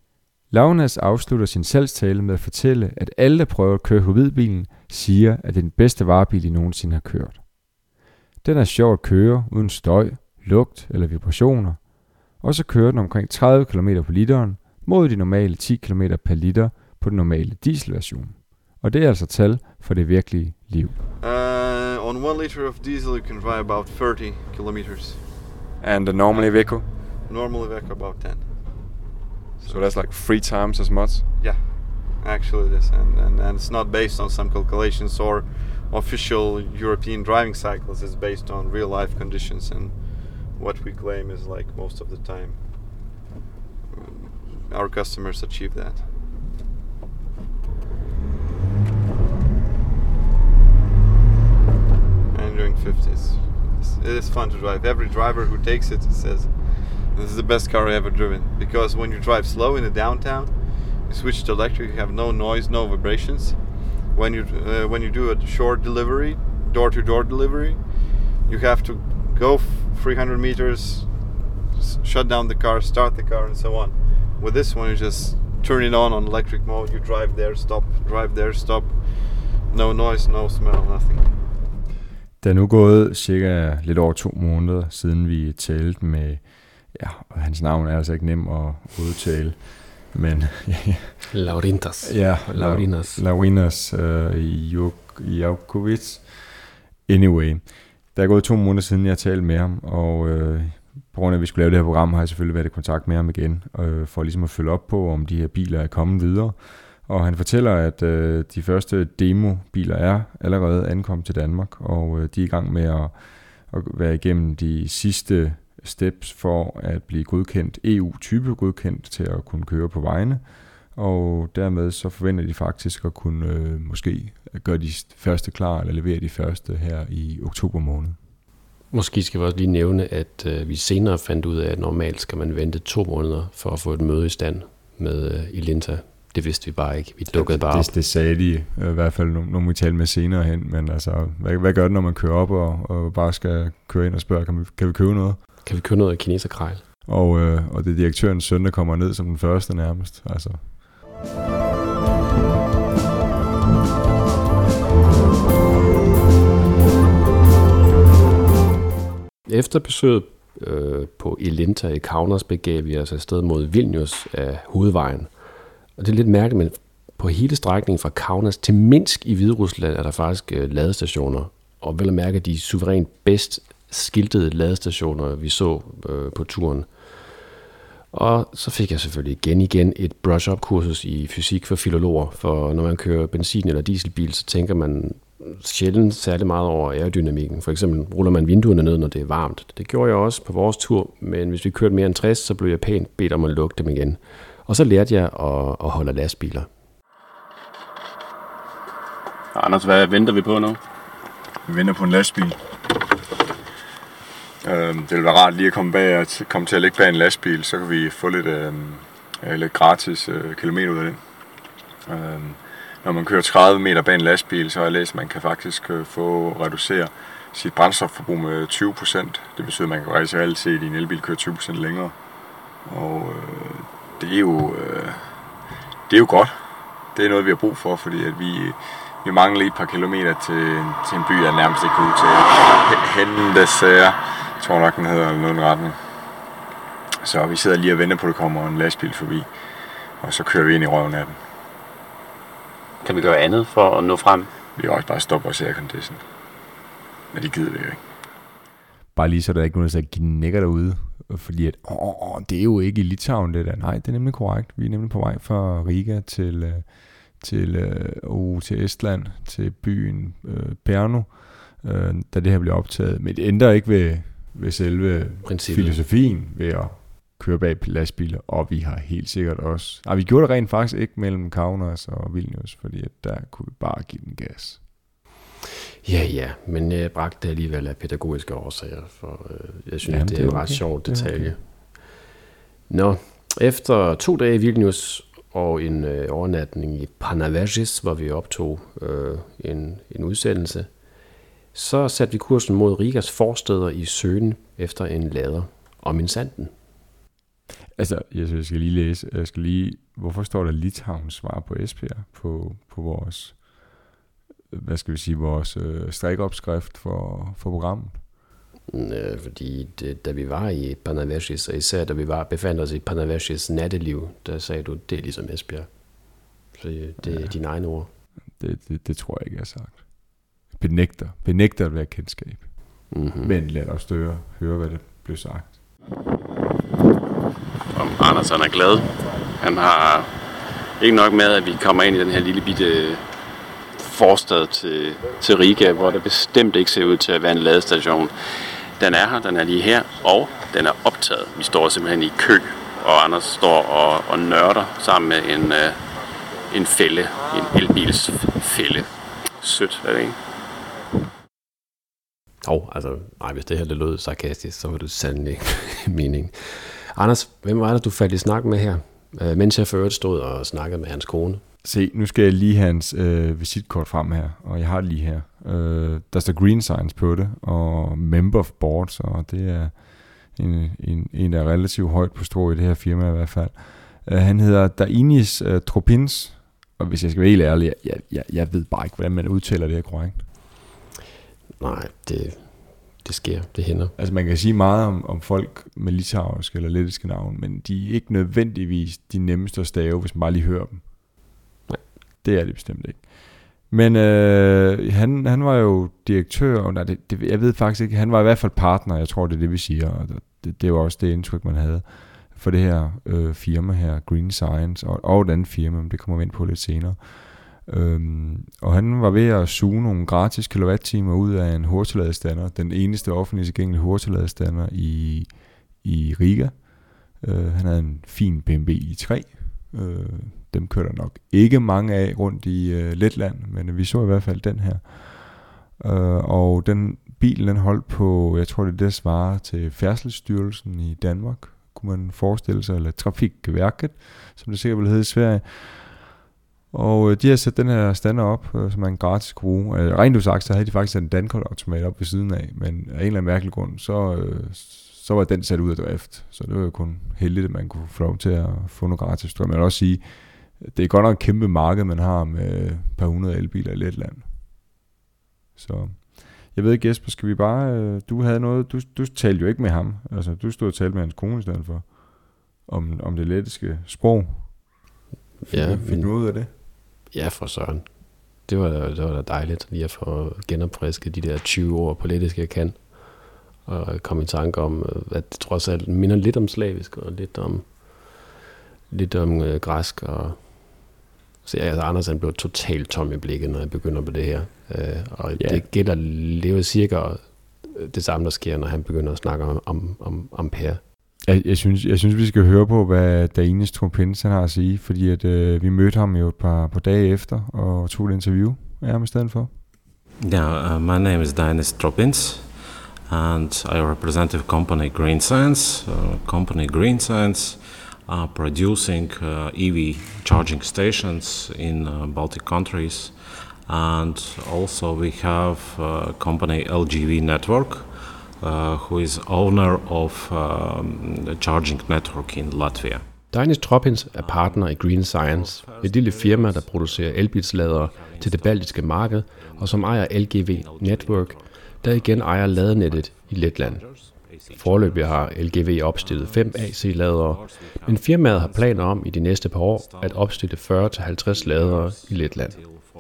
Launas afslutter sin salgstale med at fortælle, at alle, der prøver at køre hybridbilen, siger, at det er den bedste varebil, de nogensinde har kørt. Den er sjov at køre uden støj, lugt eller vibrationer, og så kører den omkring 30 km på literen mod de normale 10 km per liter på den normale dieselversion. Og det er altså tal for det virkelige liv. On 1 liter of diesel you can drive about 30 kilometers. And the normally vehicle? Normally vehicle about 10. So that's like 3 times as much? Yeah, actually it is. And it's not based on some calculations or official European driving cycles. It's based on real life conditions, and what we claim is like most of the time our customers achieve that. And during 50s, it is fun to drive. Every driver who takes it says, "This is the best car I ever driven." Because when you drive slow in the downtown, you switch to electric. You have no noise, no vibrations. When you do a short delivery, door-to-door delivery, you have to go 300 meters, shut down the car, start the car, and so on. With this one, you just turn it on electric mode. You drive there, stop. Drive there, stop. No noise, no smell, nothing. Der er nu gået cirka lidt over 2 måneder, siden vi talte med, ja, og hans navn er altså ikke nem at udtale, men Laurintas. Ja, Laurinas Jaukovic. Anyway, der er gået 2 måneder siden, jeg talte med ham, og på grund af, at vi skulle lave det her program, har jeg selvfølgelig været i kontakt med ham igen, for ligesom at følge op på, om de her biler er kommet videre. Og han fortæller, at de første demobiler er allerede ankommet til Danmark, og de er i gang med at være igennem de sidste steps for at blive godkendt, EU-type godkendt til at kunne køre på vejene. Og dermed så forventer de faktisk at kunne måske gøre de første klar, eller levere de første her i oktober måned. Måske skal vi også lige nævne, at vi senere fandt ud af, at normalt skal man vente 2 måneder for at få et møde i stand med Ilinta. Det vidste vi bare ikke. Vi dukkede bare op. Det sagde de i hvert fald, når vi talte med senere hen. Men altså, hvad gør det, når man kører op og bare skal køre ind og spørge, kan vi købe noget? Kan vi købe noget kineserkrejl? Og det er direktørens søn, der kommer ned som den første nærmest. Altså. Efter besøget på Ilinta i Kaunas begav vi os afsted mod Vilnius af hovedvejen. Og det er lidt mærkeligt, men på hele strækningen fra Kaunas til Minsk i Hviderusland er der faktisk ladestationer. Og vel at mærke de suverænt bedst skiltede ladestationer, vi så på turen. Og så fik jeg selvfølgelig igen et brush-up-kursus i fysik for filologer. For når man kører benzin- eller dieselbil, så tænker man sjældent særlig meget over aerodynamikken. For eksempel ruller man vinduerne ned, når det er varmt. Det gjorde jeg også på vores tur, men hvis vi kørte mere end 60, så blev jeg pænt bedt om at lukke dem igen. Og så lærte jeg at holde lastbiler. Anders, hvad venter vi på nu? Vi venter på en lastbil. Det vil være rart lige at komme til at ligge bag en lastbil, så kan vi få lidt gratis kilometer ud af det. Når man kører 30 meter bag en lastbil, så har jeg læst, at man kan faktisk få reducere sit brændstofforbrug med 20%. Det betyder, at man kan reelt set i en elbil køre 20% længere. Og det er jo godt. Det er noget, vi har brug for, fordi at vi mangler lige et par kilometer til en by, der nærmest ikke kan ud til. Hendesager, tror jeg nok den hedder, eller noget i retning. Så vi sidder lige og venter på, at der kommer en lastbil forbi, og så kører vi ind i røven af den. Kan vi gøre andet for at nå frem? Vi kan også bare stoppe vores aircondition. Men det gider vi jo ikke. Bare lige så der er ikke nogen, der knækker derude, fordi at, det er jo ikke i Litauen det der. Nej, det er nemlig korrekt. Vi er nemlig på vej fra Riga til Estland, til byen Pärnu, da det her bliver optaget. Men det ændrer ikke ved selve filosofien ved at køre bag lastbiler, og vi har helt sikkert også... vi gjorde det rent faktisk ikke mellem Kaunas og Vilnius, fordi at der kunne vi bare give den gas. Ja, men jeg bragte det alligevel af pædagogiske årsager, for jeg synes, det er en ret sjov detalje. Okay. Nå, efter 2 dage i Vilnius og en overnatning i Panevėžys, hvor vi optog en udsendelse, så satte vi kursen mod Rigas forstæder i søen efter en lader om en sanden. Altså, jeg skal lige læse. Hvorfor står der Litauen svar på Esbjerg på vores, hvad skal vi sige, vores strikopskrift for programmet? Fordi da vi var i Panavesis, og især da vi befandt os i Panavesis natteliv, der sagde du, det er ligesom Esbjerg. Så det er dine egne ord. Det tror jeg ikke, jeg har sagt. Benægter at være kendskab. Mm-hmm. Men lad os høre, hvad det blev sagt. Om Anders han er glad. Han har ikke nok med, at vi kommer ind i den her lille bitte forstad til Riga, hvor det bestemt ikke ser ud til at være en ladestation. Den er her, den er lige her, og den er optaget. Vi står simpelthen i kø, og Anders står og nørder sammen med en fælde, en elbilsfælde. Sødt, er det ikke? Hvis det her det lød sarkastisk, så var det sandelig ikke mening. Anders, hvem var det, du faldt i snak med her, mens jeg før stod og snakkede med hans kone? Se, nu skal jeg lige have hans visitkort frem her, og jeg har det lige her. Der står Green Science på det, og Member of Boards, og det er en der er relativt højt på strå i det her firma i hvert fald. Han hedder Dainis Tropins, og hvis jeg skal være helt ærlig, jeg ved bare ikke, hvordan man udtaler det her korrekt. Nej, det sker, det hænder. Altså man kan sige meget om folk med litauiske eller lettiske navn, men de er ikke nødvendigvis de nemmeste at stave, hvis man bare lige hører dem. Nej. Det er det bestemt ikke. Men han var jo direktør, og jeg ved faktisk ikke, han var i hvert fald partner, jeg tror det er det vi siger, og det var også det indtryk man havde for det her firma her, Green Science, og et andet firma, men det kommer vi ind på lidt senere. Og han var ved at suge nogle gratis kilowatt-timer ud af en hurtigladestander, den eneste offentlige tilgængelige hurtigladestander i Riga. Han havde en fin BMW i3. Dem kører der nok ikke mange af rundt i Letland, men vi så i hvert fald den her. Og den bil, den holdt på, jeg tror det svarer til Færdselsstyrelsen i Danmark, kunne man forestille sig, eller Trafikverket, som det sikkert ville hedde i Sverige. Og de har sat den her stander op, som er en gratis skrue. Rent du sagt, så havde de faktisk en dankortautomat op ved siden af, men af en eller anden mærkelig grund, så var den sat ud af drift. Så det var jo kun heldigt, at man kunne få lov til at få noget gratis strøm. Jeg vil også sige, det er godt nok et kæmpe marked, man har med et par hundrede elbiler i Letland. Så jeg ved ikke, Jesper, skal vi bare... Du havde noget... Du talte jo ikke med ham. Altså, du stod og talte med hans kone i stedet for. Om det lettiske sprog. Fik du ud af det? Ja, for søren. Det var da dejligt lige at få genopfrisket de der 20 ord på lettisk, jeg kan. Og komme i tanke om, at det trods alt minder lidt om slavisk, og lidt om græsk. Og så Anders han blev totalt tom i blikket, når jeg begynder på det her. Og det gælder lever cirka det samme, der sker, når han begynder at snakke om ampere. Jeg synes, vi skal høre på, hvad Dainis Tropins han har at sige, fordi at, vi mødte ham jo et par dage efter og tog et interview af ham i stedet for. Yeah, my name is Dainis Tropins, and I represent the company Green Science. Company Green Science are producing EV charging stations in Baltic countries, and also we have company LGV Network, who is owner of the charging network in Latvia. Dainis Tropins er partner i Green Science, et lille firma, der producerer elbilsladere til det baltiske marked, og som ejer LGV Network, der igen ejer ladenettet i Letland. Foreløbig har LGV opstillet 5 AC-ladere, men firmaet har planer om i de næste par år at opstille 40-50 ladere i Letland.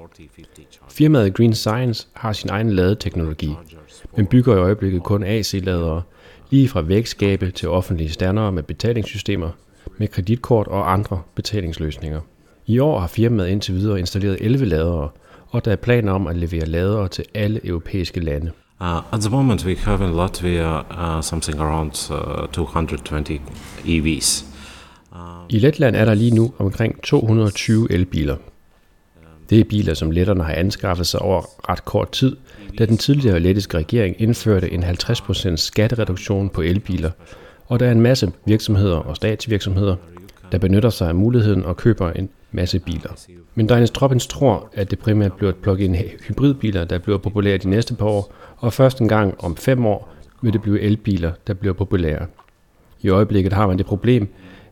Firmaet Green Science har sin egen ladeteknologi, men bygger i øjeblikket kun AC-ladere, lige fra vægtskabe til offentlige standere med betalingssystemer, med kreditkort og andre betalingsløsninger. I år har firmaet indtil videre installeret 11 ladere, og der er planer om at levere ladere til alle europæiske lande. At the moment we have in Latvia something around 220 EVs. I Letland er der lige nu omkring 220 elbiler. Det er biler, som letterne har anskaffet sig over ret kort tid, da den tidligere lettiske regering indførte en 50% skattereduktion på elbiler, og der er en masse virksomheder og statsvirksomheder, der benytter sig af muligheden og køber en masse biler. Men Dainis Tropins tror, at det primært bliver plug-in hybridbiler, der bliver populære de næste par år, og først en gang om 5 år vil det blive elbiler, der bliver populære. I øjeblikket har man det problem,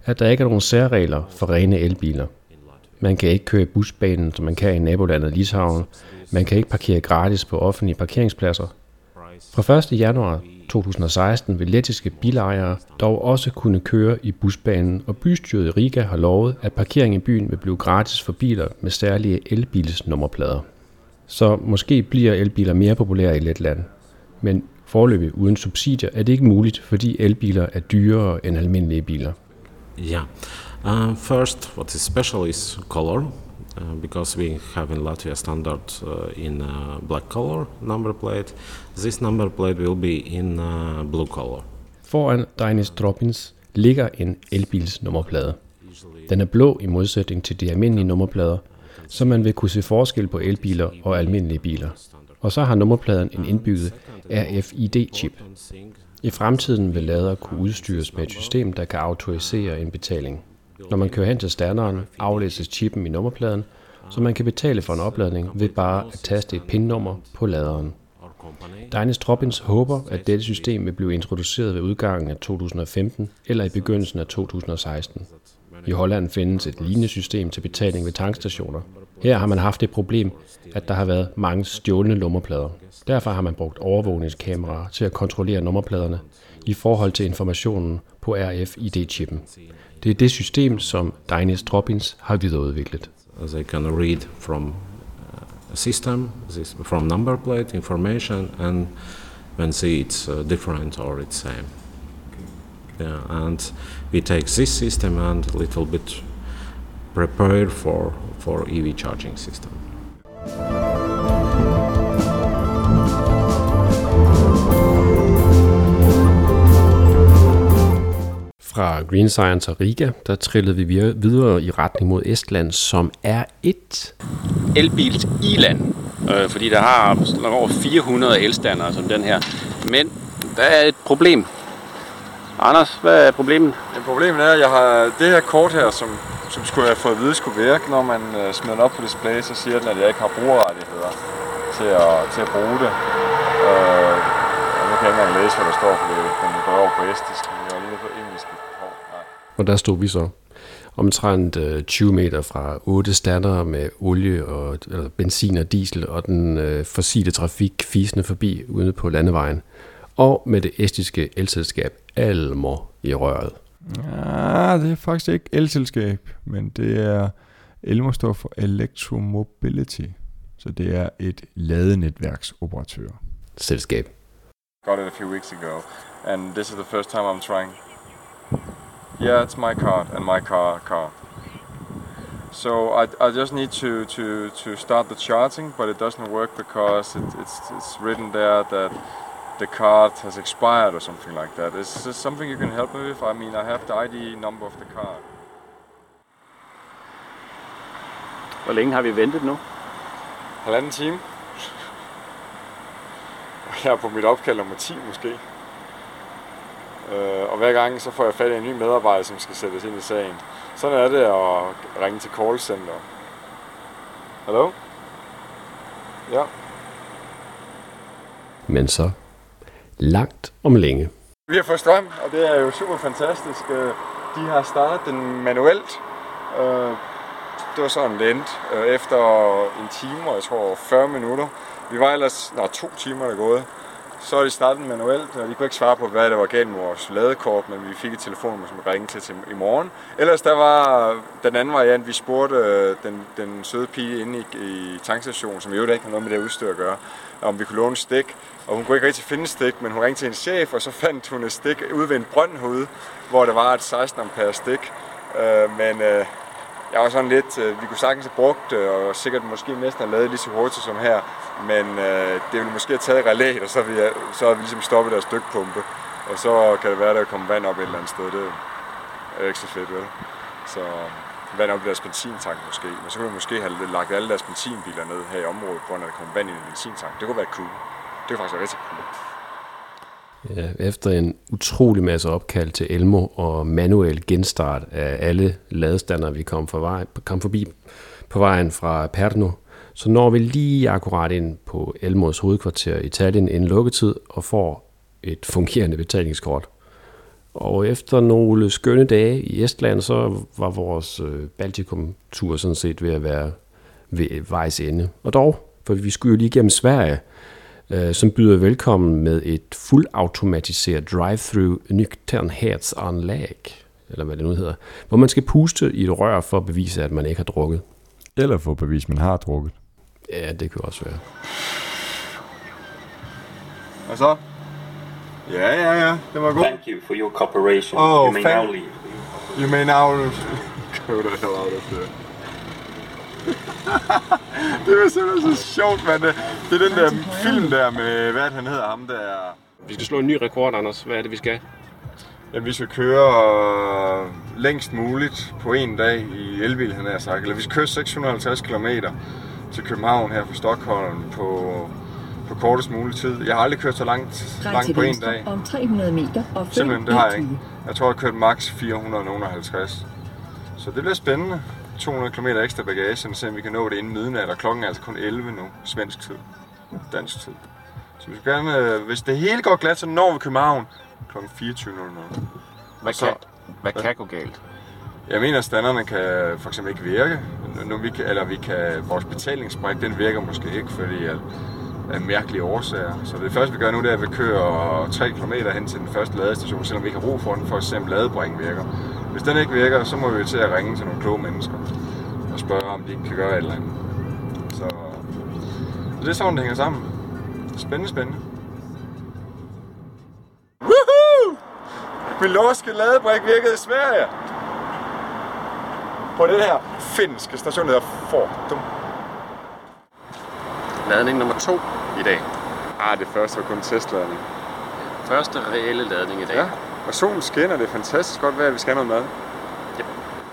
at der ikke er nogen særregler for rene elbiler. Man kan ikke køre i busbanen, som man kan i nabolandet Litauen. Man kan ikke parkere gratis på offentlige parkeringspladser. Fra 1. januar 2016 vil lettiske bilejere dog også kunne køre i busbanen, og bystyret i Riga har lovet, at parkering i byen vil blive gratis for biler med særlige elbilsnummerplader. Så måske bliver elbiler mere populære i Letland, men foreløbig uden subsidier er det ikke muligt, fordi elbiler er dyrere end almindelige biler. Yeah. First, what is special is color, because we have in Latvia standard in black color number plate. This number plate will be in blue color. Foran Dainis Drop-ins ligger en elbilsnummerplade. Den er blå i modsætning til de almindelige nummerplader, så man vil kunne se forskel på elbiler og almindelige biler. Og så har nummerpladen en indbygget RFID-chip. I fremtiden vil lader kunne udstyres med et system, der kan autorisere en betaling. Når man kører hen til standeren, aflæses chippen i nummerpladen, så man kan betale for en opladning ved bare at taste et PIN-nummer på laderen. Dainis Drop-ins håber, at dette system vil blive introduceret ved udgangen af 2015 eller i begyndelsen af 2016. I Holland findes et lignende system til betaling ved tankstationer. Her har man haft det problem, at der har været mange stjålne nummerplader. Derfor har man brugt overvågningskameraer til at kontrollere nummerpladerne i forhold til informationen på RFID-chippen. Det er det system, som Dainis Drop-ins har videreudviklet. They can read from a system, from number plate information, and when see it's different or it's same. Yeah, and we take this system and a little bit prepare for EV charging system. Fra Green Science og Riga, der trillede vi videre i retning mod Estland, som er et elbils i-land, fordi der har over 400 elstandere som den her. Men der er et problem. Anders, hvad er problemet? Problemet er, at jeg har det her kort her, som skulle have fået at vide skulle virke, når man smider den op på display, så siger den, at jeg ikke har brugerrettigheder til at bruge det. Nu kan jeg ikke engang læse, hvad der står, for den går over på estisk, men jeg var lige på engelsk. Og der stod vi så omtrent 20 meter fra 8 standere med olie og benzin og diesel, og den fossile trafik fisende forbi ude på landevejen. Og med det estiske elselskab Elmo i røret. Ja, det er faktisk ikke elselskab, men det er Elmo står for Electromobility. Så det er et ladenetværksoperatør. Selskab. Got it a few weeks ago, and this is the first time I'm trying. Yeah, it's my card and my car. So I just need to start the charging, but it doesn't work because it's written there that the card has expired or something like that. Is this something you can help me with? I mean, I have the ID number of the card. Hvor længe har vi ventet nu? 1,5 time. Jeg er på mit opkald nummer 10 måske. Og hver gang så får jeg fat i en ny medarbejder, som skal sættes ind i sagen. Sådan er det at ringe til callcenter. Hallo? Ja. Men så langt om længe. Vi har fået strøm, og det er jo super fantastisk. De har startet den manuelt. Det var sådan lent efter en time, og jeg tror 40 minutter. Vi var ellers 2 timer der gået. Så er de startet manuelt, og de kunne ikke svare på, hvad der var galt med vores ladekort, men vi fik et telefonnummer, som vi ringede til i morgen. Ellers der var den anden variant, vi spurgte den søde pige inde i tankstationen, som jo ikke har noget med det udstyr at gøre, om vi kunne låne et stik. Og hun kunne ikke rigtig finde et stik, men hun ringte til en chef, og så fandt hun et stik ude ved en brønd herude, hvor der var et 16 ampere stik. Men jeg var sådan lidt, vi kunne sagtens have brugt det, og sikkert måske næsten have lavet lige så hurtigt som her. Men det ville måske have taget relæt, og så har vi ligesom stoppet deres stykpumpe. Og så kan det være, at der kommer vand op et eller andet sted. Det er ikke så fedt, vel? Så vand op i deres benzintank måske. Men så kunne vi måske have lagt alle deres benzinbiler ned her i området, hvor der kommer vand i en benzintank. Det kunne være cool. Det kunne faktisk være rigtig cool. Ja, efter en utrolig masse opkald til Elmo og manuel genstart af alle ladestander, vi kom forbi på vejen fra Pärnu, så når vi lige akkurat ind på Elmos hovedkvarter i Tallinn inden lukketid og får et fungerende betalingskort. Og efter nogle skønne dage i Estland, så var vores Baltikum-tur sådan set ved at være ved vejs ende. Og dog, for vi skulle jo lige gennem Sverige, som byder velkommen med et fuldautomatiseret drive-through nykterhedsanlæg, eller hvad det nu hedder, hvor man skal puste i et rør for at bevise, at man ikke har drukket. Eller for at bevise, at man har drukket. Ja, det kan også være. Og så? Ja, det var godt. Thank you for your cooperation. Oh, you may now leave. You may now leave. Go the hell out of there. Det var simpelthen så sjovt, mand. Det er den der film der med, hvad han hedder, ham der... Vi skal slå en ny rekord, Anders. Hvad er det, vi skal? Ja, vi skal køre længst muligt på en dag i elbil, han har sagt. Eller vi skal køre 650 km til København her fra Stockholm på kortest mulig tid. Jeg har aldrig kørt så langt på en dag. Om 300 meter og simpelthen, det har jeg ikke. Jeg tror, jeg har kørt max 450. Så det bliver spændende. 200 km ekstra bagage, så vi kan nå det inden midnat, og klokken er altså kun 11 nu, svensk tid, dansk tid. Så vi skal gerne, hvis det hele går glat, så når vi København klokken 24.00. Hvad kan gå galt? Jeg mener, at standarderne kan for eksempel ikke virke. Vores betalingsbrik, den virker måske ikke, fordi af mærkelige årsager. Så det første, vi gør nu, det er, at vi kører 3 km hen til den første ladestation, selvom vi ikke har brug for den, for at se, om ladebringen virker. Hvis den ikke virker, så må vi til at ringe til nogle kloge mennesker og spørge, om de ikke kan gøre et eller andet. Så det er sådan, det hænger sammen. Spændende. Woohoo! Min norske ladebrik virkede i Sverige. På den her finske station, der hedder Fortum. Ladning nummer 2 i dag. Det første var kun testladning. Første reelle ladning i dag. Ja, og solen skinner, det er fantastisk godt vejr, at vi skal have noget mad. Yep.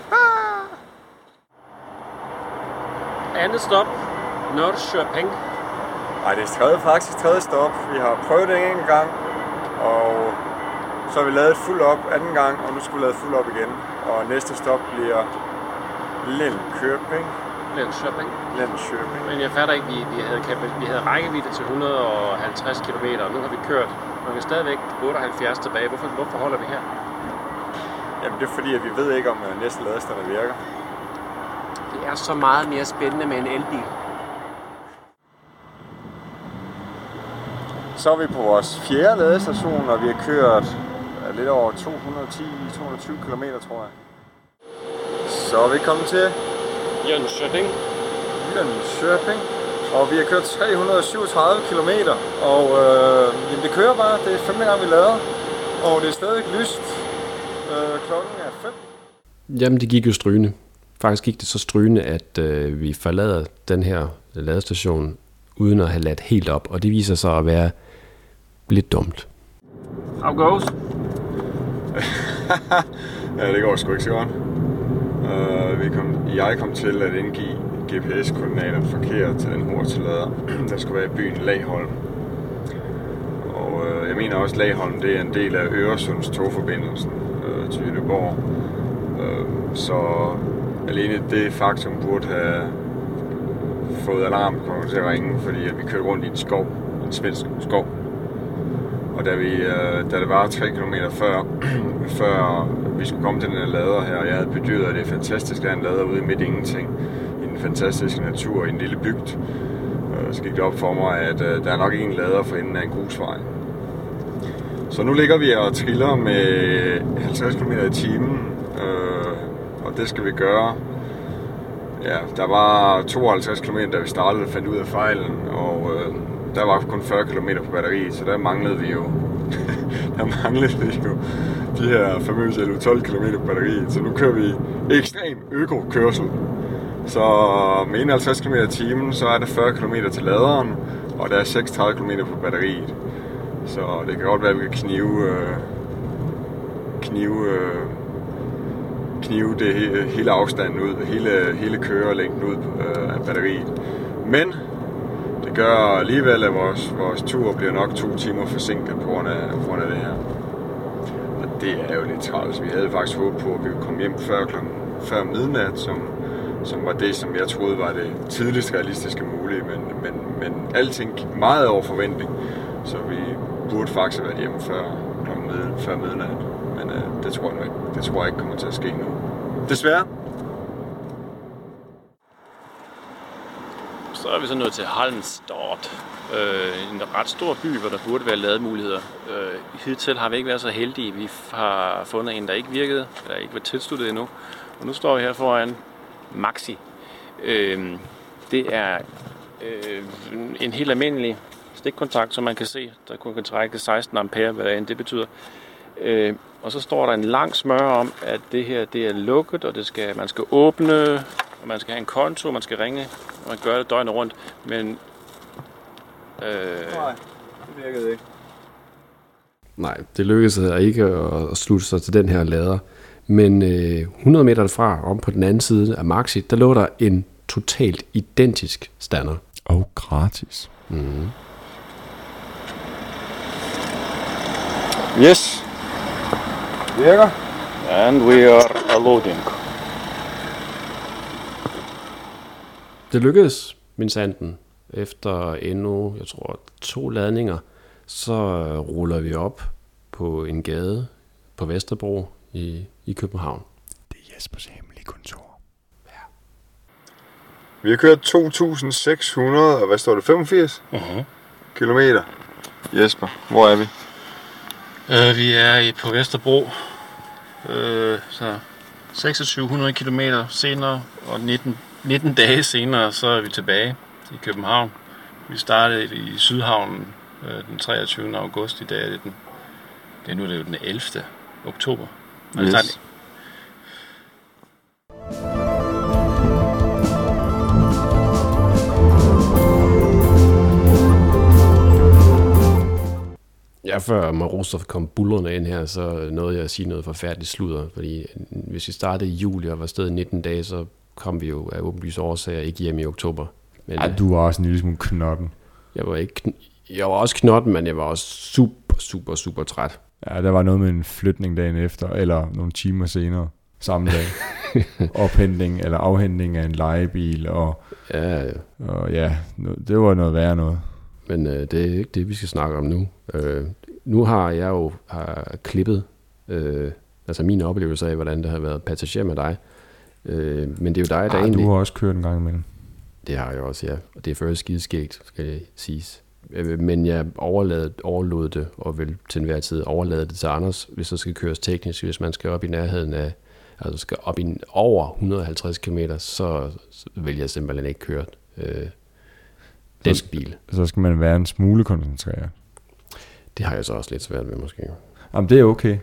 Andet stop, Norrköping. Nej, det er faktisk tredje stop. Vi har prøvet det en gang, og så har vi lavet fuld op anden gang, og nu skal vi lave fuld op igen. Og næste stop bliver Linköping. Men jeg fatter ikke, vi havde rækkevidde til 150 km, og nu har vi kørt, og vi er stadigvæk 78 tilbage. Hvorfor holder vi her? Jamen det er fordi, at vi ved ikke, om næste ladestander virker. Det er så meget mere spændende med en elbil. Så er vi på vores 4. ladestation, og vi har kørt lidt over 210-220 km, tror jeg. Så er vi kommet til Jönköping, og vi har kørt 337 km, og det kører bare. Det er 5. gang, vi lader, og det er stadig lyst. Klokken er 5. Jamen, det gik jo strygende. Faktisk gik det så strygende, at vi forlader den her ladestation, uden at have ladt helt op, og det viser sig at være lidt dumt. How goes? Ja, det går sgu ikke så godt. Jeg kom til at indgive GPS-koordinaterne forkert til den hurtiglader, der skulle være i byen Lagholm. Og jeg mener også, at Lagholm det er en del af Øresunds togforbindelsen til Göteborg. Så alene det faktum burde have fået alarmklokken til at ringe, fordi at vi kørte rundt i en skov, en svensk skov. Og da det var 3 km før vi skulle komme til den her lader her, og jeg havde bedyret, at det er fantastisk, at der er en lader ude midt ingenting, i den fantastiske natur, i en lille bygd. Så gik det op for mig, at der er nok en lader for enden af en grusvej. Så nu ligger vi og triller med 50 km i timen, og det skal vi gøre. Ja, der var 52 km, da vi startede og fandt ud af fejlen, og der var kun 40 km på batteriet, så der manglede vi jo de her famøse 12 km på batteriet. Så nu kører vi ekstrem øko-kørsel. Så med 51 km i timen, så er der 40 km til laderen, og der er 36 km på batteriet. Så det kan godt være, at vi kan knive det hele afstanden ud, hele kørelængden ud af batteriet. Men det gør alligevel, at vores tur bliver nok 2 timer forsinket på grund af det her. Og det er jo lidt træls. Vi havde faktisk håbet på, at vi kunne komme hjem før midnat, som var det, som jeg troede var det tidligst realistiske mulige. Men alting gik meget over forventning, så vi burde faktisk have været hjemme før midnat. Men det tror jeg ikke. Det tror jeg ikke kommer til at ske nu. Desværre. Så er vi så nået til Halmstad. En ret stor by, hvor der burde være lademuligheder. Hidtil har vi ikke været så heldige. Vi har fundet en, der ikke virkede, eller ikke var tilsluttet endnu. Og nu står vi her foran Maxi. Det er en helt almindelig stikkontakt, som man kan se. Der kun kan trække 16 ampere, hvad end det betyder. Og så står der en lang smør om, at det her det er lukket, og man skal åbne, og man skal have en konto, man skal ringe, og man gør det døgnet rundt. Men Nej, det virkede ikke. Nej, det lykkedes ikke at slutte sig til den her lader. Men 100 meter derfra, om på den anden side af Maxi, der lå der en totalt identisk stander. Og gratis. Mm. yes, Virker? and we are loading. Det lykkedes, minsandten. Efter endnu, jeg tror, 2 ladninger, så ruller vi op på en gade på Vesterbro i København. Det er Jespers hemmelige kontor. Vi har kørt 2.600, og hvad står det, 85 kilometer. Jesper, hvor er vi? Vi er på Vesterbro, så 2600 kilometer senere, og 19 dage senere, så er vi tilbage i København. Vi startede i Sydhavnen den 23. august. I dag er det nu er det jo den 11. oktober. Yes. Ja, før Marosa kom bullerne ind her, så nåede jeg at sige noget forfærdeligt sludder. Fordi hvis vi startede i juli og var afsted i 19 dage, så kom vi jo af åbenlyse årsager ikke hjem i oktober. Men, Ej, du var også en lille smule knotten. Jeg var også knotten, men jeg var også super træt. Ja, der var noget med en flytning dagen efter, eller nogle timer senere, samme dag. Ophentning eller afhentning af en lejebil, og ja, det var noget værre noget. Men det er ikke det, vi skal snakke om nu. Nu har jeg jo klippet altså min oplevelse af, hvordan det har været passager med dig. Men det er jo dig, der egentlig... Du har også kørt en gang imellem. Det har jeg også, ja. Og det er først skideskægt, skal det siges. Men jeg overlod det, og vil til enhver tid overlade det til Anders, hvis der skal køres teknisk. Hvis man skal op i nærheden af, altså skal op i over 150 km, så vil jeg simpelthen ikke køre den bil. Så skal man være en smule koncentreret. Det har jeg så også lidt svært med, måske. Jamen, det er okay.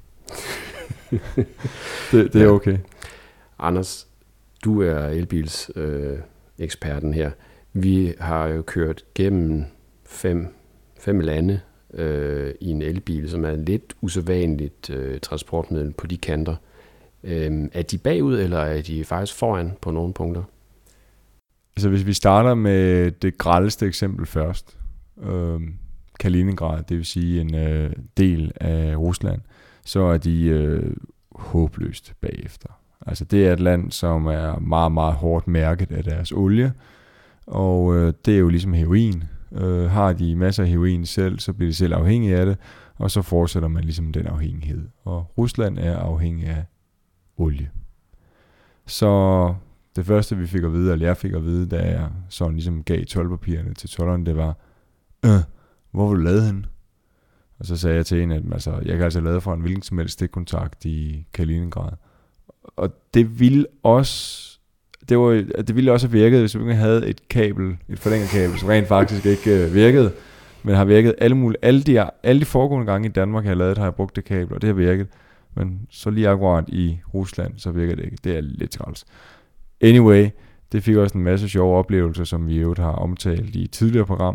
det er okay. Anders, du er elbils eksperten her. Vi har jo kørt gennem 5 lande i en elbil, som er lidt usædvanligt transportmiddel på de kanter. Er de bagud, eller er de faktisk foran på nogle punkter? Altså hvis vi starter med det grelleste eksempel først. Kaliningrad, det vil sige en del af Rusland, så er de håbløst bagefter. Altså det er et land, som er meget, meget hårdt mærket af deres olie, og det er jo ligesom heroin. Har de masser af heroin selv, så bliver de selv afhængige af det, og så fortsætter man ligesom den afhængighed. Og Rusland er afhængig af olie. Så det første vi fik at vide, eller jeg fik at vide, da jeg sådan ligesom gav toldpapirerne til tolderen, det var, hvor vil du lade hende? Og så sagde jeg til hende, at altså, jeg kan altså lade fra en hvilken som helst stikkontakt i Kaliningrad. Og det ville også have virket, hvis vi havde et kabel, et forlængerkabel, som rent faktisk ikke virkede, men har virket alle de foregående gange i Danmark, jeg har lavet, har jeg brugt det kabel, og det har virket. Men så lige akkurat i Rusland, så virker det ikke. Det er lidt træls. Anyway, det fik også en masse sjove oplevelser, som vi jo har omtalt i et tidligere program.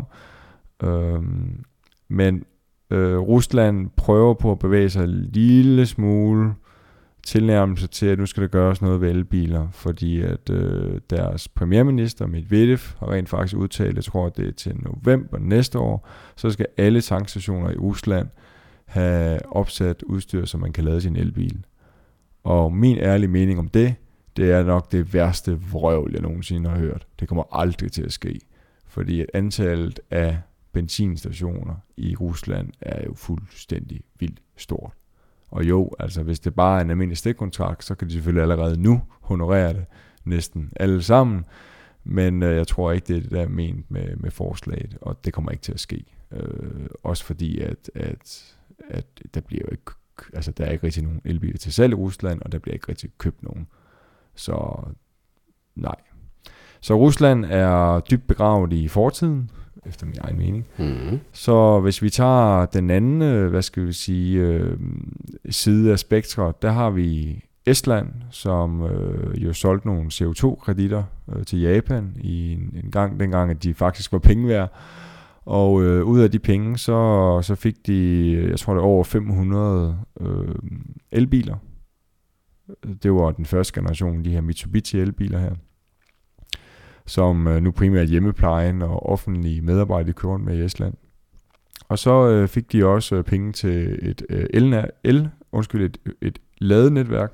Men Rusland prøver på at bevæge sig en lille smule tilnærmelse til, at nu skal der gøres noget ved elbiler, fordi at deres premierminister Medvedev har rent faktisk udtalt, jeg tror det er til november næste år, så skal alle tankstationer i Rusland have opsat udstyr, så man kan lade sin elbil. Og min ærlige mening om det er nok det værste vrøvl, jeg nogensinde har hørt. Det kommer aldrig til at ske, fordi antallet af benzinstationer i Rusland er jo fuldstændig vildt stort. Og jo, altså hvis det bare er en almindelig stikkontrakt, så kan de selvfølgelig allerede nu honorere det næsten alle sammen. Men jeg tror ikke, det er det, der er ment med forslaget, og det kommer ikke til at ske. Også fordi, at der bliver jo ikke, altså der er ikke rigtig nogen elbiler til salg i Rusland, og der bliver ikke rigtig købt nogen. Så nej. Så Rusland er dybt begravet i fortiden, efter min egen mening. Mm-hmm. Så hvis vi tager den anden, side af spektret, der har vi Estland, som jo solgte nogle CO2-kreditter til Japan i en gang, dengang at de faktisk var penge værd. Og ud af de penge, så fik de, jeg tror det er over 500 elbiler. Det var den første generation, de her Mitsubishi elbiler her, som nu primært hjemmeplejen og offentlige medarbejdere kører med i Estland. Og så fik de også penge til et ladenetværk,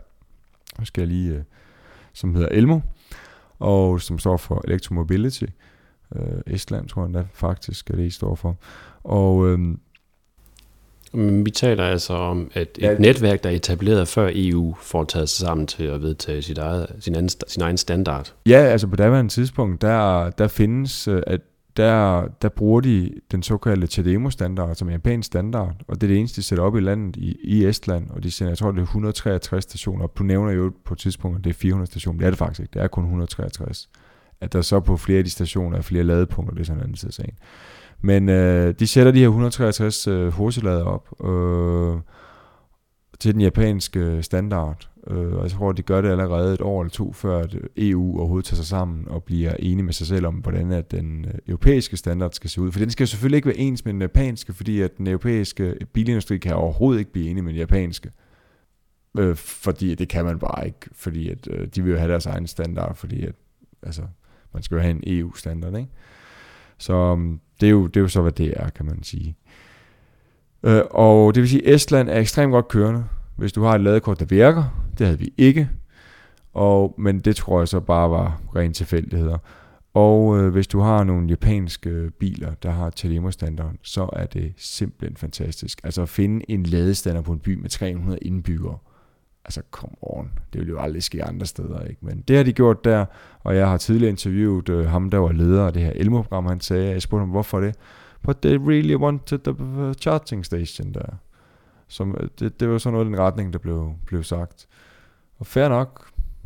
som hedder ELMO, og som står for Electromobility. Estland tror jeg faktisk er det, I står for. Og vi taler altså om et netværk, der er etableret før EU får taget sig sammen til at vedtage sin egen standard. Ja, altså på daværende tidspunkt, der findes, at der bruger de den såkaldte CHAdeMO-standard som en japansk standard, og det er det eneste, de sætter op i landet i Estland, og de sender, jeg tror, det er 163 stationer op. Du nævner jo på et tidspunkt, at det er 400 stationer. Det er det faktisk ikke. Det er kun 163. At der så på flere af de stationer er flere ladepunkter, det er sådan en anden side af sagen. Men de sætter de her 163 hurtiglader op til den japanske standard. Og jeg tror, de gør det allerede et år eller to, før at EU overhovedet tager sig sammen og bliver enige med sig selv om, hvordan at den europæiske standard skal se ud. For den skal selvfølgelig ikke være ens med den japanske, fordi at den europæiske bilindustri kan overhovedet ikke blive enig med den japanske. Fordi det kan man bare ikke, fordi at de vil jo have deres egen standard, fordi at altså, man skal jo have en EU-standard, ikke? Så det er jo så, hvad det er, kan man sige. Og det vil sige, at Estland er ekstremt godt kørende, hvis du har et ladekort, der virker. Det havde vi ikke. Men det tror jeg så bare var ren tilfældigheder. Og hvis du har nogle japanske biler, der har CHAdeMO-standard, så er det simpelthen fantastisk. Altså at finde en ladestander på en by med 300 indbyggere. Altså, come on. Det vil jo aldrig ske andre steder, ikke? Men det har de gjort der, og jeg har tidligere interviewet ham, der var leder af det her ELMO-program, han sagde, jeg spurgte ham, hvorfor det? But they really wanted the charging station der. Det var sådan noget i den retning, der blev sagt. Og fair nok.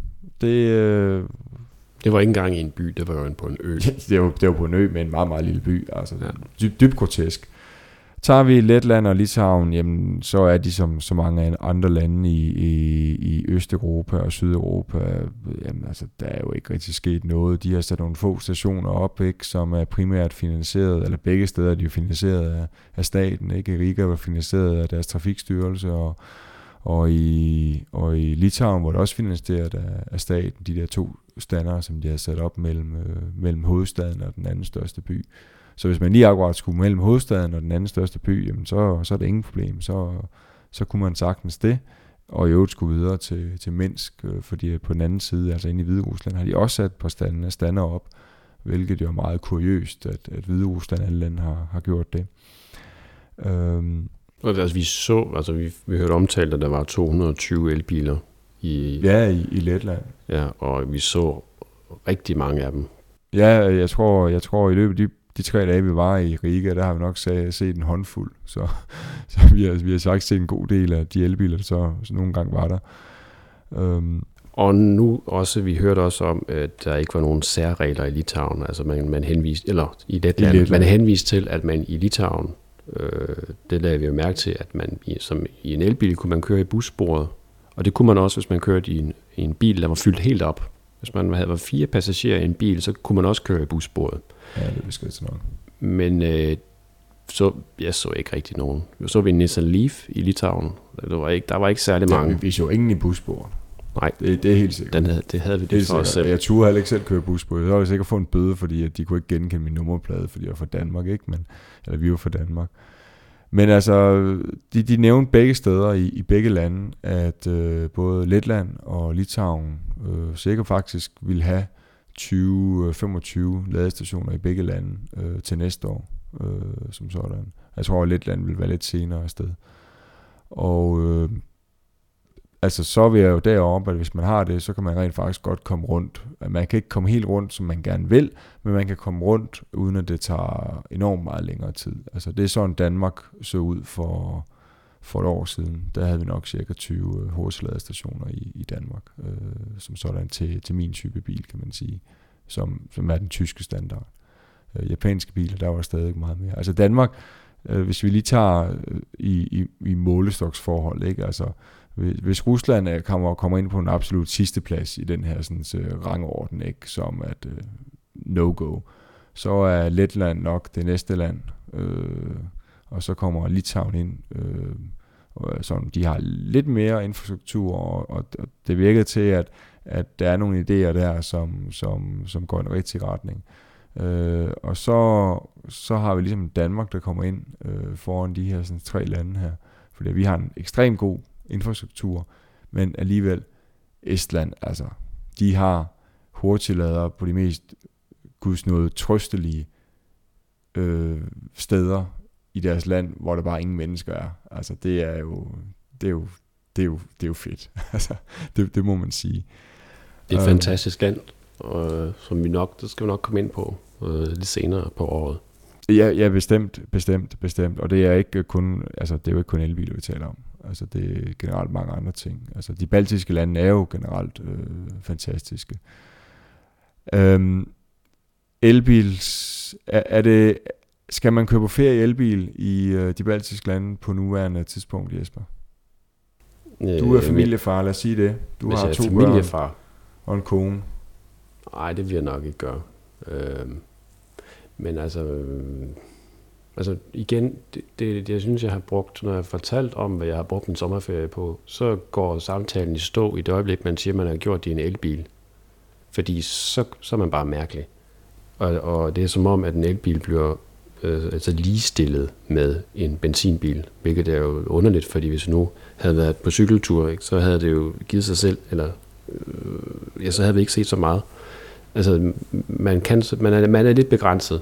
Det var ikke engang i en by, det var jo på en ø. det var på en ø med en meget, meget lille by. Altså, dybt grotesk. Tager vi Letland og Litauen, jamen, så er de som så mange andre lande i Østeuropa og Sydeuropa. Jamen, altså, der er jo ikke rigtig sket noget. De har sat nogle få stationer op, ikke, som er primært finansieret, eller begge steder er de jo finansieret af staten. Ikke? Riga var finansieret af deres trafikstyrelse, og i Litauen var det også finansieret af staten, de der 2 standere, som de har sat op mellem hovedstaden og den anden største by. Så hvis man lige akkurat skulle mellem hovedstaden og den anden største by, jamen så er det ingen problem. Så kunne man sagtens det, og i øvrigt skulle videre til Minsk, fordi på den anden side, altså inde i Hviderusland, har de også sat et par stander op, hvilket jo er meget kuriøst, at Hviderusland alle lande har gjort det. Altså vi hørte omtalt, at der var 220 elbiler i Letland. Ja, og vi så rigtig mange af dem. Ja, jeg tror i løbet af de 3 dage, vi var i Riga, der har vi nok set en håndfuld. Så vi har sagt set en god del af de elbiler, der så nogle gange var der. Og nu også, vi hørte også om, at der ikke var nogen særregler i Litauen. Altså man henviste, eller i Letland, man henviste til, at man i Litauen, det lagde vi jo mærke til, at man som i en elbil kunne man køre i bussporet. Og det kunne man også, hvis man kørte i en bil, der var fyldt helt op. Hvis man havde 4 passagerer i en bil, så kunne man også køre i bussporet. Ja, det er beskrevet sådan noget. Men jeg så ikke rigtig nogen. Så vi en Nissan Leaf i Litauen. Der var ikke særlig mange. Vi så ingen i bussporet. Nej. Det er helt sikkert. Det havde vi det for os selv. Jeg turde heller ikke selv køre bussporet. Jeg havde sikkert fået en bøde, fordi at de kunne ikke genkende min nummerplade, fordi jeg var fra Danmark, ikke? Eller vi var fra Danmark. Men altså, de nævnte begge steder i begge lande, at både Letland og Litauen sikkert faktisk ville have 20-25 ladestationer i begge lande til næste år, som sådan. Jeg tror, at Letland vil være lidt senere afsted. Og altså så er vi jo deroppe, at hvis man har det, så kan man rent faktisk godt komme rundt. Man kan ikke komme helt rundt, som man gerne vil, men man kan komme rundt, uden at det tager enormt meget længere tid. Altså det er sådan, Danmark så ud for et år siden. Der havde vi nok cirka 20 hurtigladestationer i Danmark, som sådan til min type bil, kan man sige, som er den tyske standard. Japanske biler, der var stadig meget mere. Altså Danmark, hvis vi lige tager i målestoksforhold, ikke? Altså hvis Rusland kommer ind på en absolut sidste plads i den her sådan, rangorden, ikke, som at no-go, så er Letland nok det næste land, og så kommer Litauen ind, og sådan, de har lidt mere infrastruktur, og det virker til, at der er nogle idéer der, som går i en rigtig retning. Og så har vi ligesom Danmark, der kommer ind foran de her sådan, 3 lande her, fordi vi har en ekstremt god infrastruktur, men alligevel Estland, altså de har hurtigladere på de mest gudsnåede trøstelige steder i deres land, hvor der bare ingen mennesker er. Altså det er jo fedt. Altså det må man sige. Det er et fantastisk land, som det skal vi nok komme ind på lidt senere på året. Ja, bestemt. Og det er ikke kun, altså det er jo ikke kun elbiler, vi taler om. Altså det er generelt mange andre ting. Altså de baltiske lande er jo generelt fantastiske. Elbils, skal man køre på ferie i elbil i de baltiske lande på nuværende tidspunkt, Jesper? Du er familiefar, lad os sige det. Du har 2 børn og en kone. Nej, det vil jeg nok ikke gøre. Men altså igen, det jeg synes, jeg har brugt, når jeg har fortalt om, hvad jeg har brugt en sommerferie på, så går samtalen i stå i det øjeblik, man siger, man har gjort det i en elbil. Fordi så er man bare mærkelig. Og det er som om, at en elbil bliver ligestillet med en benzinbil, hvilket er jo underligt, fordi hvis nu havde været på cykeltur, ikke, så havde det jo givet sig selv, eller så havde vi ikke set så meget. Altså, man er lidt begrænset,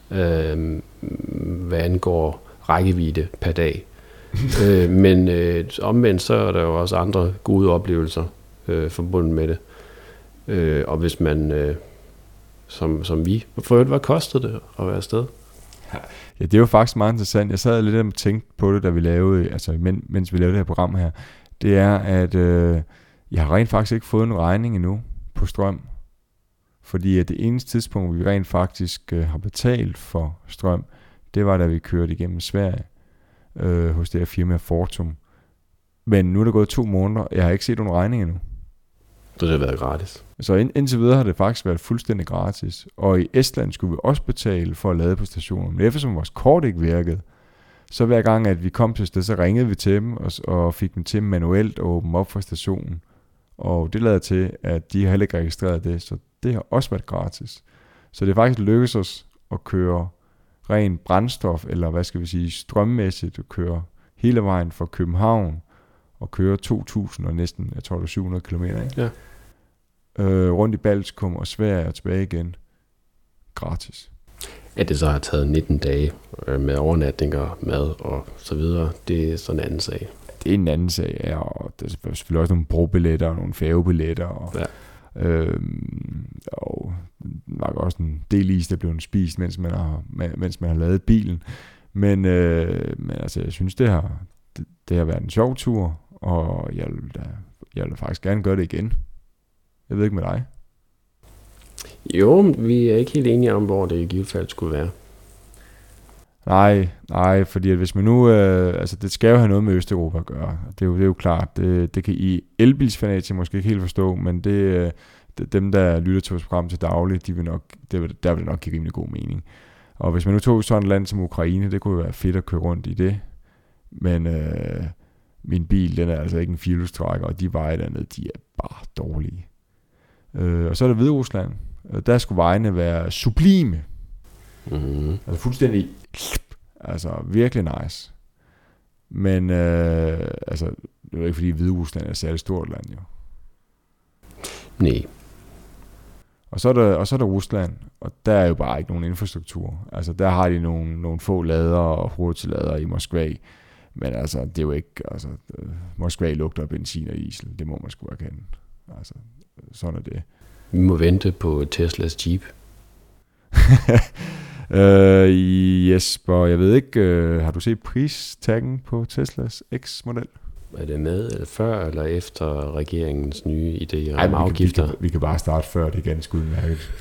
hvad angår rækkevidde per dag. Men omvendt, så er der jo også andre gode oplevelser forbundet med det. Og hvis man, som vi, for øvrigt, hvad kostede det at være afsted? Ja, det er jo faktisk meget interessant. Jeg sad lidt og tænkte på det, da vi lavede, altså mens vi lavede det her program her. Det er, at jeg har rent faktisk ikke fået en regning endnu på strøm. Fordi at det eneste tidspunkt, vi rent faktisk har betalt for strøm, det var, da vi kørte igennem Sverige hos det her firma Fortum. Men nu er der gået 2 måneder, og jeg har ikke set nogen regning endnu. Det har været gratis. Så indtil videre har det faktisk været fuldstændig gratis. Og i Estland skulle vi også betale for at lade på stationen. Men eftersom vores kort ikke virkede, så hver gang, at vi kom til sted, så ringede vi til dem og fik dem til manuelt at åbne op for stationen. Og det lader til, at de har heller ikke registreret det, så det har også været gratis. Så det er faktisk lykkedes os at køre ren brændstof, eller hvad skal vi sige, strømmæssigt, at køre hele vejen fra København og køre 2.000 og næsten, jeg tror det er 700 km, ikke? Ja. Rundt i Baltikum og Sverige og tilbage igen. Gratis. At det så har taget 19 dage med overnatninger, mad og så videre, det er sådan en anden sag. Det er en anden sag, ja, og der er selvfølgelig også nogle brobilletter og nogle færgebilletter, og, og nok også en del is, der blev spist, mens man har lavet bilen. Men altså, jeg synes, det har været en sjov tur, og jeg vil faktisk gerne gøre det igen. Jeg ved ikke med dig. Jo, vi er ikke helt enige om, hvor det i givet fald skulle være. Nej, fordi at hvis man nu, altså det skal jo have noget med Østeuropa at gøre. Det er jo klart, det kan I elbilsfanatikere måske ikke helt forstå, men det dem, der lytter til vores program til daglig, der vil det nok give rimelig god mening. Og hvis man nu tog sådan et land som Ukraine, det kunne jo være fedt at køre rundt i det. Men min bil, den er altså ikke en firehjulstrækker, og de veje dernede, de er bare dårlige. Og så er der Hviderusland. Der skulle vejene være sublime. Mm-hmm. Altså fuldstændig, altså virkelig nice. Men altså, det er ikke fordi Hviderusland er et særligt stort land, jo. Nej. Og så er der Rusland, og der er jo bare ikke nogen infrastruktur. Altså der har de nogle få lader og hurtiglader i Moskva. Men altså, det er jo ikke, altså, Moskva lugter af benzin og diesel, det må man sgu erkende. Altså, sådan er det. Vi må vente på Teslas Jeep. Jesper, jeg ved ikke, har du set pristaggen på Teslas X-model? Er det med eller før eller efter regeringens nye idéer om afgifter? Vi kan bare starte før, det er ganske udmærket.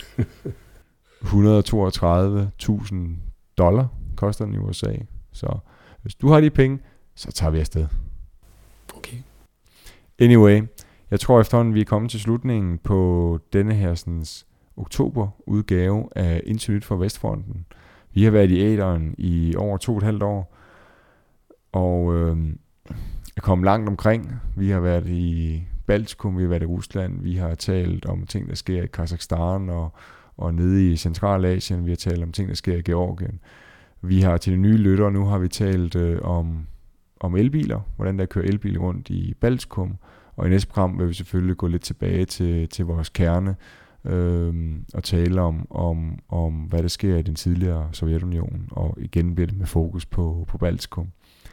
$132,000 koster den i USA. Så hvis du har de penge, så tager vi afsted. Okay. Anyway, jeg tror efterhånden, vi er kommet til slutningen på denne her sådan, oktober-udgave af Internyt for Vestfronten. Vi har været i æteren i over 2,5 år, og er kommet langt omkring. Vi har været i Baltikum, vi har været i Rusland, vi har talt om ting, der sker i Kazakhstan og nede i Centralasien, vi har talt om ting, der sker i Georgien. Vi har til de nye lyttere, nu har vi talt om elbiler, hvordan der kører elbiler rundt i Baltikum, og i næste program vil vi selvfølgelig gå lidt tilbage til vores kerne, og tale om hvad der sker i den tidligere Sovjetunion, og igen bliver det med fokus på Baltikum.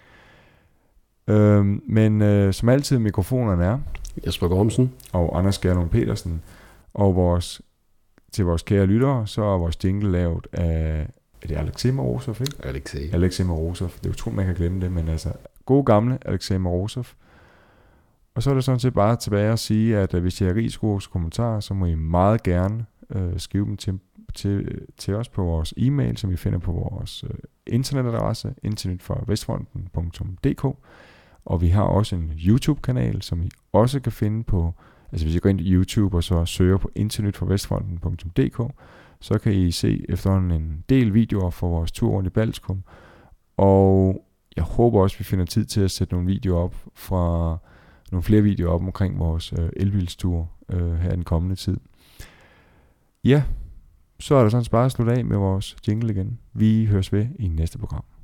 Men som altid, mikrofonerne er Jesper Gormsen og Anders Gerlund Petersen, og til vores kære lyttere, så er vores jingle lavet af, er det Alexej Morozov, ikke? Alexej Morozov, det er utroligt, man kan glemme det, men altså, gode gamle Alexej Morozov. Og så er det sådan set bare tilbage at sige, at hvis I har rigsgode kommentarer, så må I meget gerne skrive dem til os på vores e-mail, som I finder på vores internetadresse, internetforvestfronten.dk. Og vi har også en YouTube-kanal, som I også kan finde på, altså hvis I går ind i YouTube og så søger på internetforvestfronten.dk, så kan I se efterhånden en del videoer for vores tur rundt i Baltikum. Og jeg håber også, at vi finder tid til at sætte nogle flere videoer op omkring vores elbilstur her i den kommende tid. Ja, så er der sådan bare at slutte af med vores jingle igen. Vi høres ved i næste program.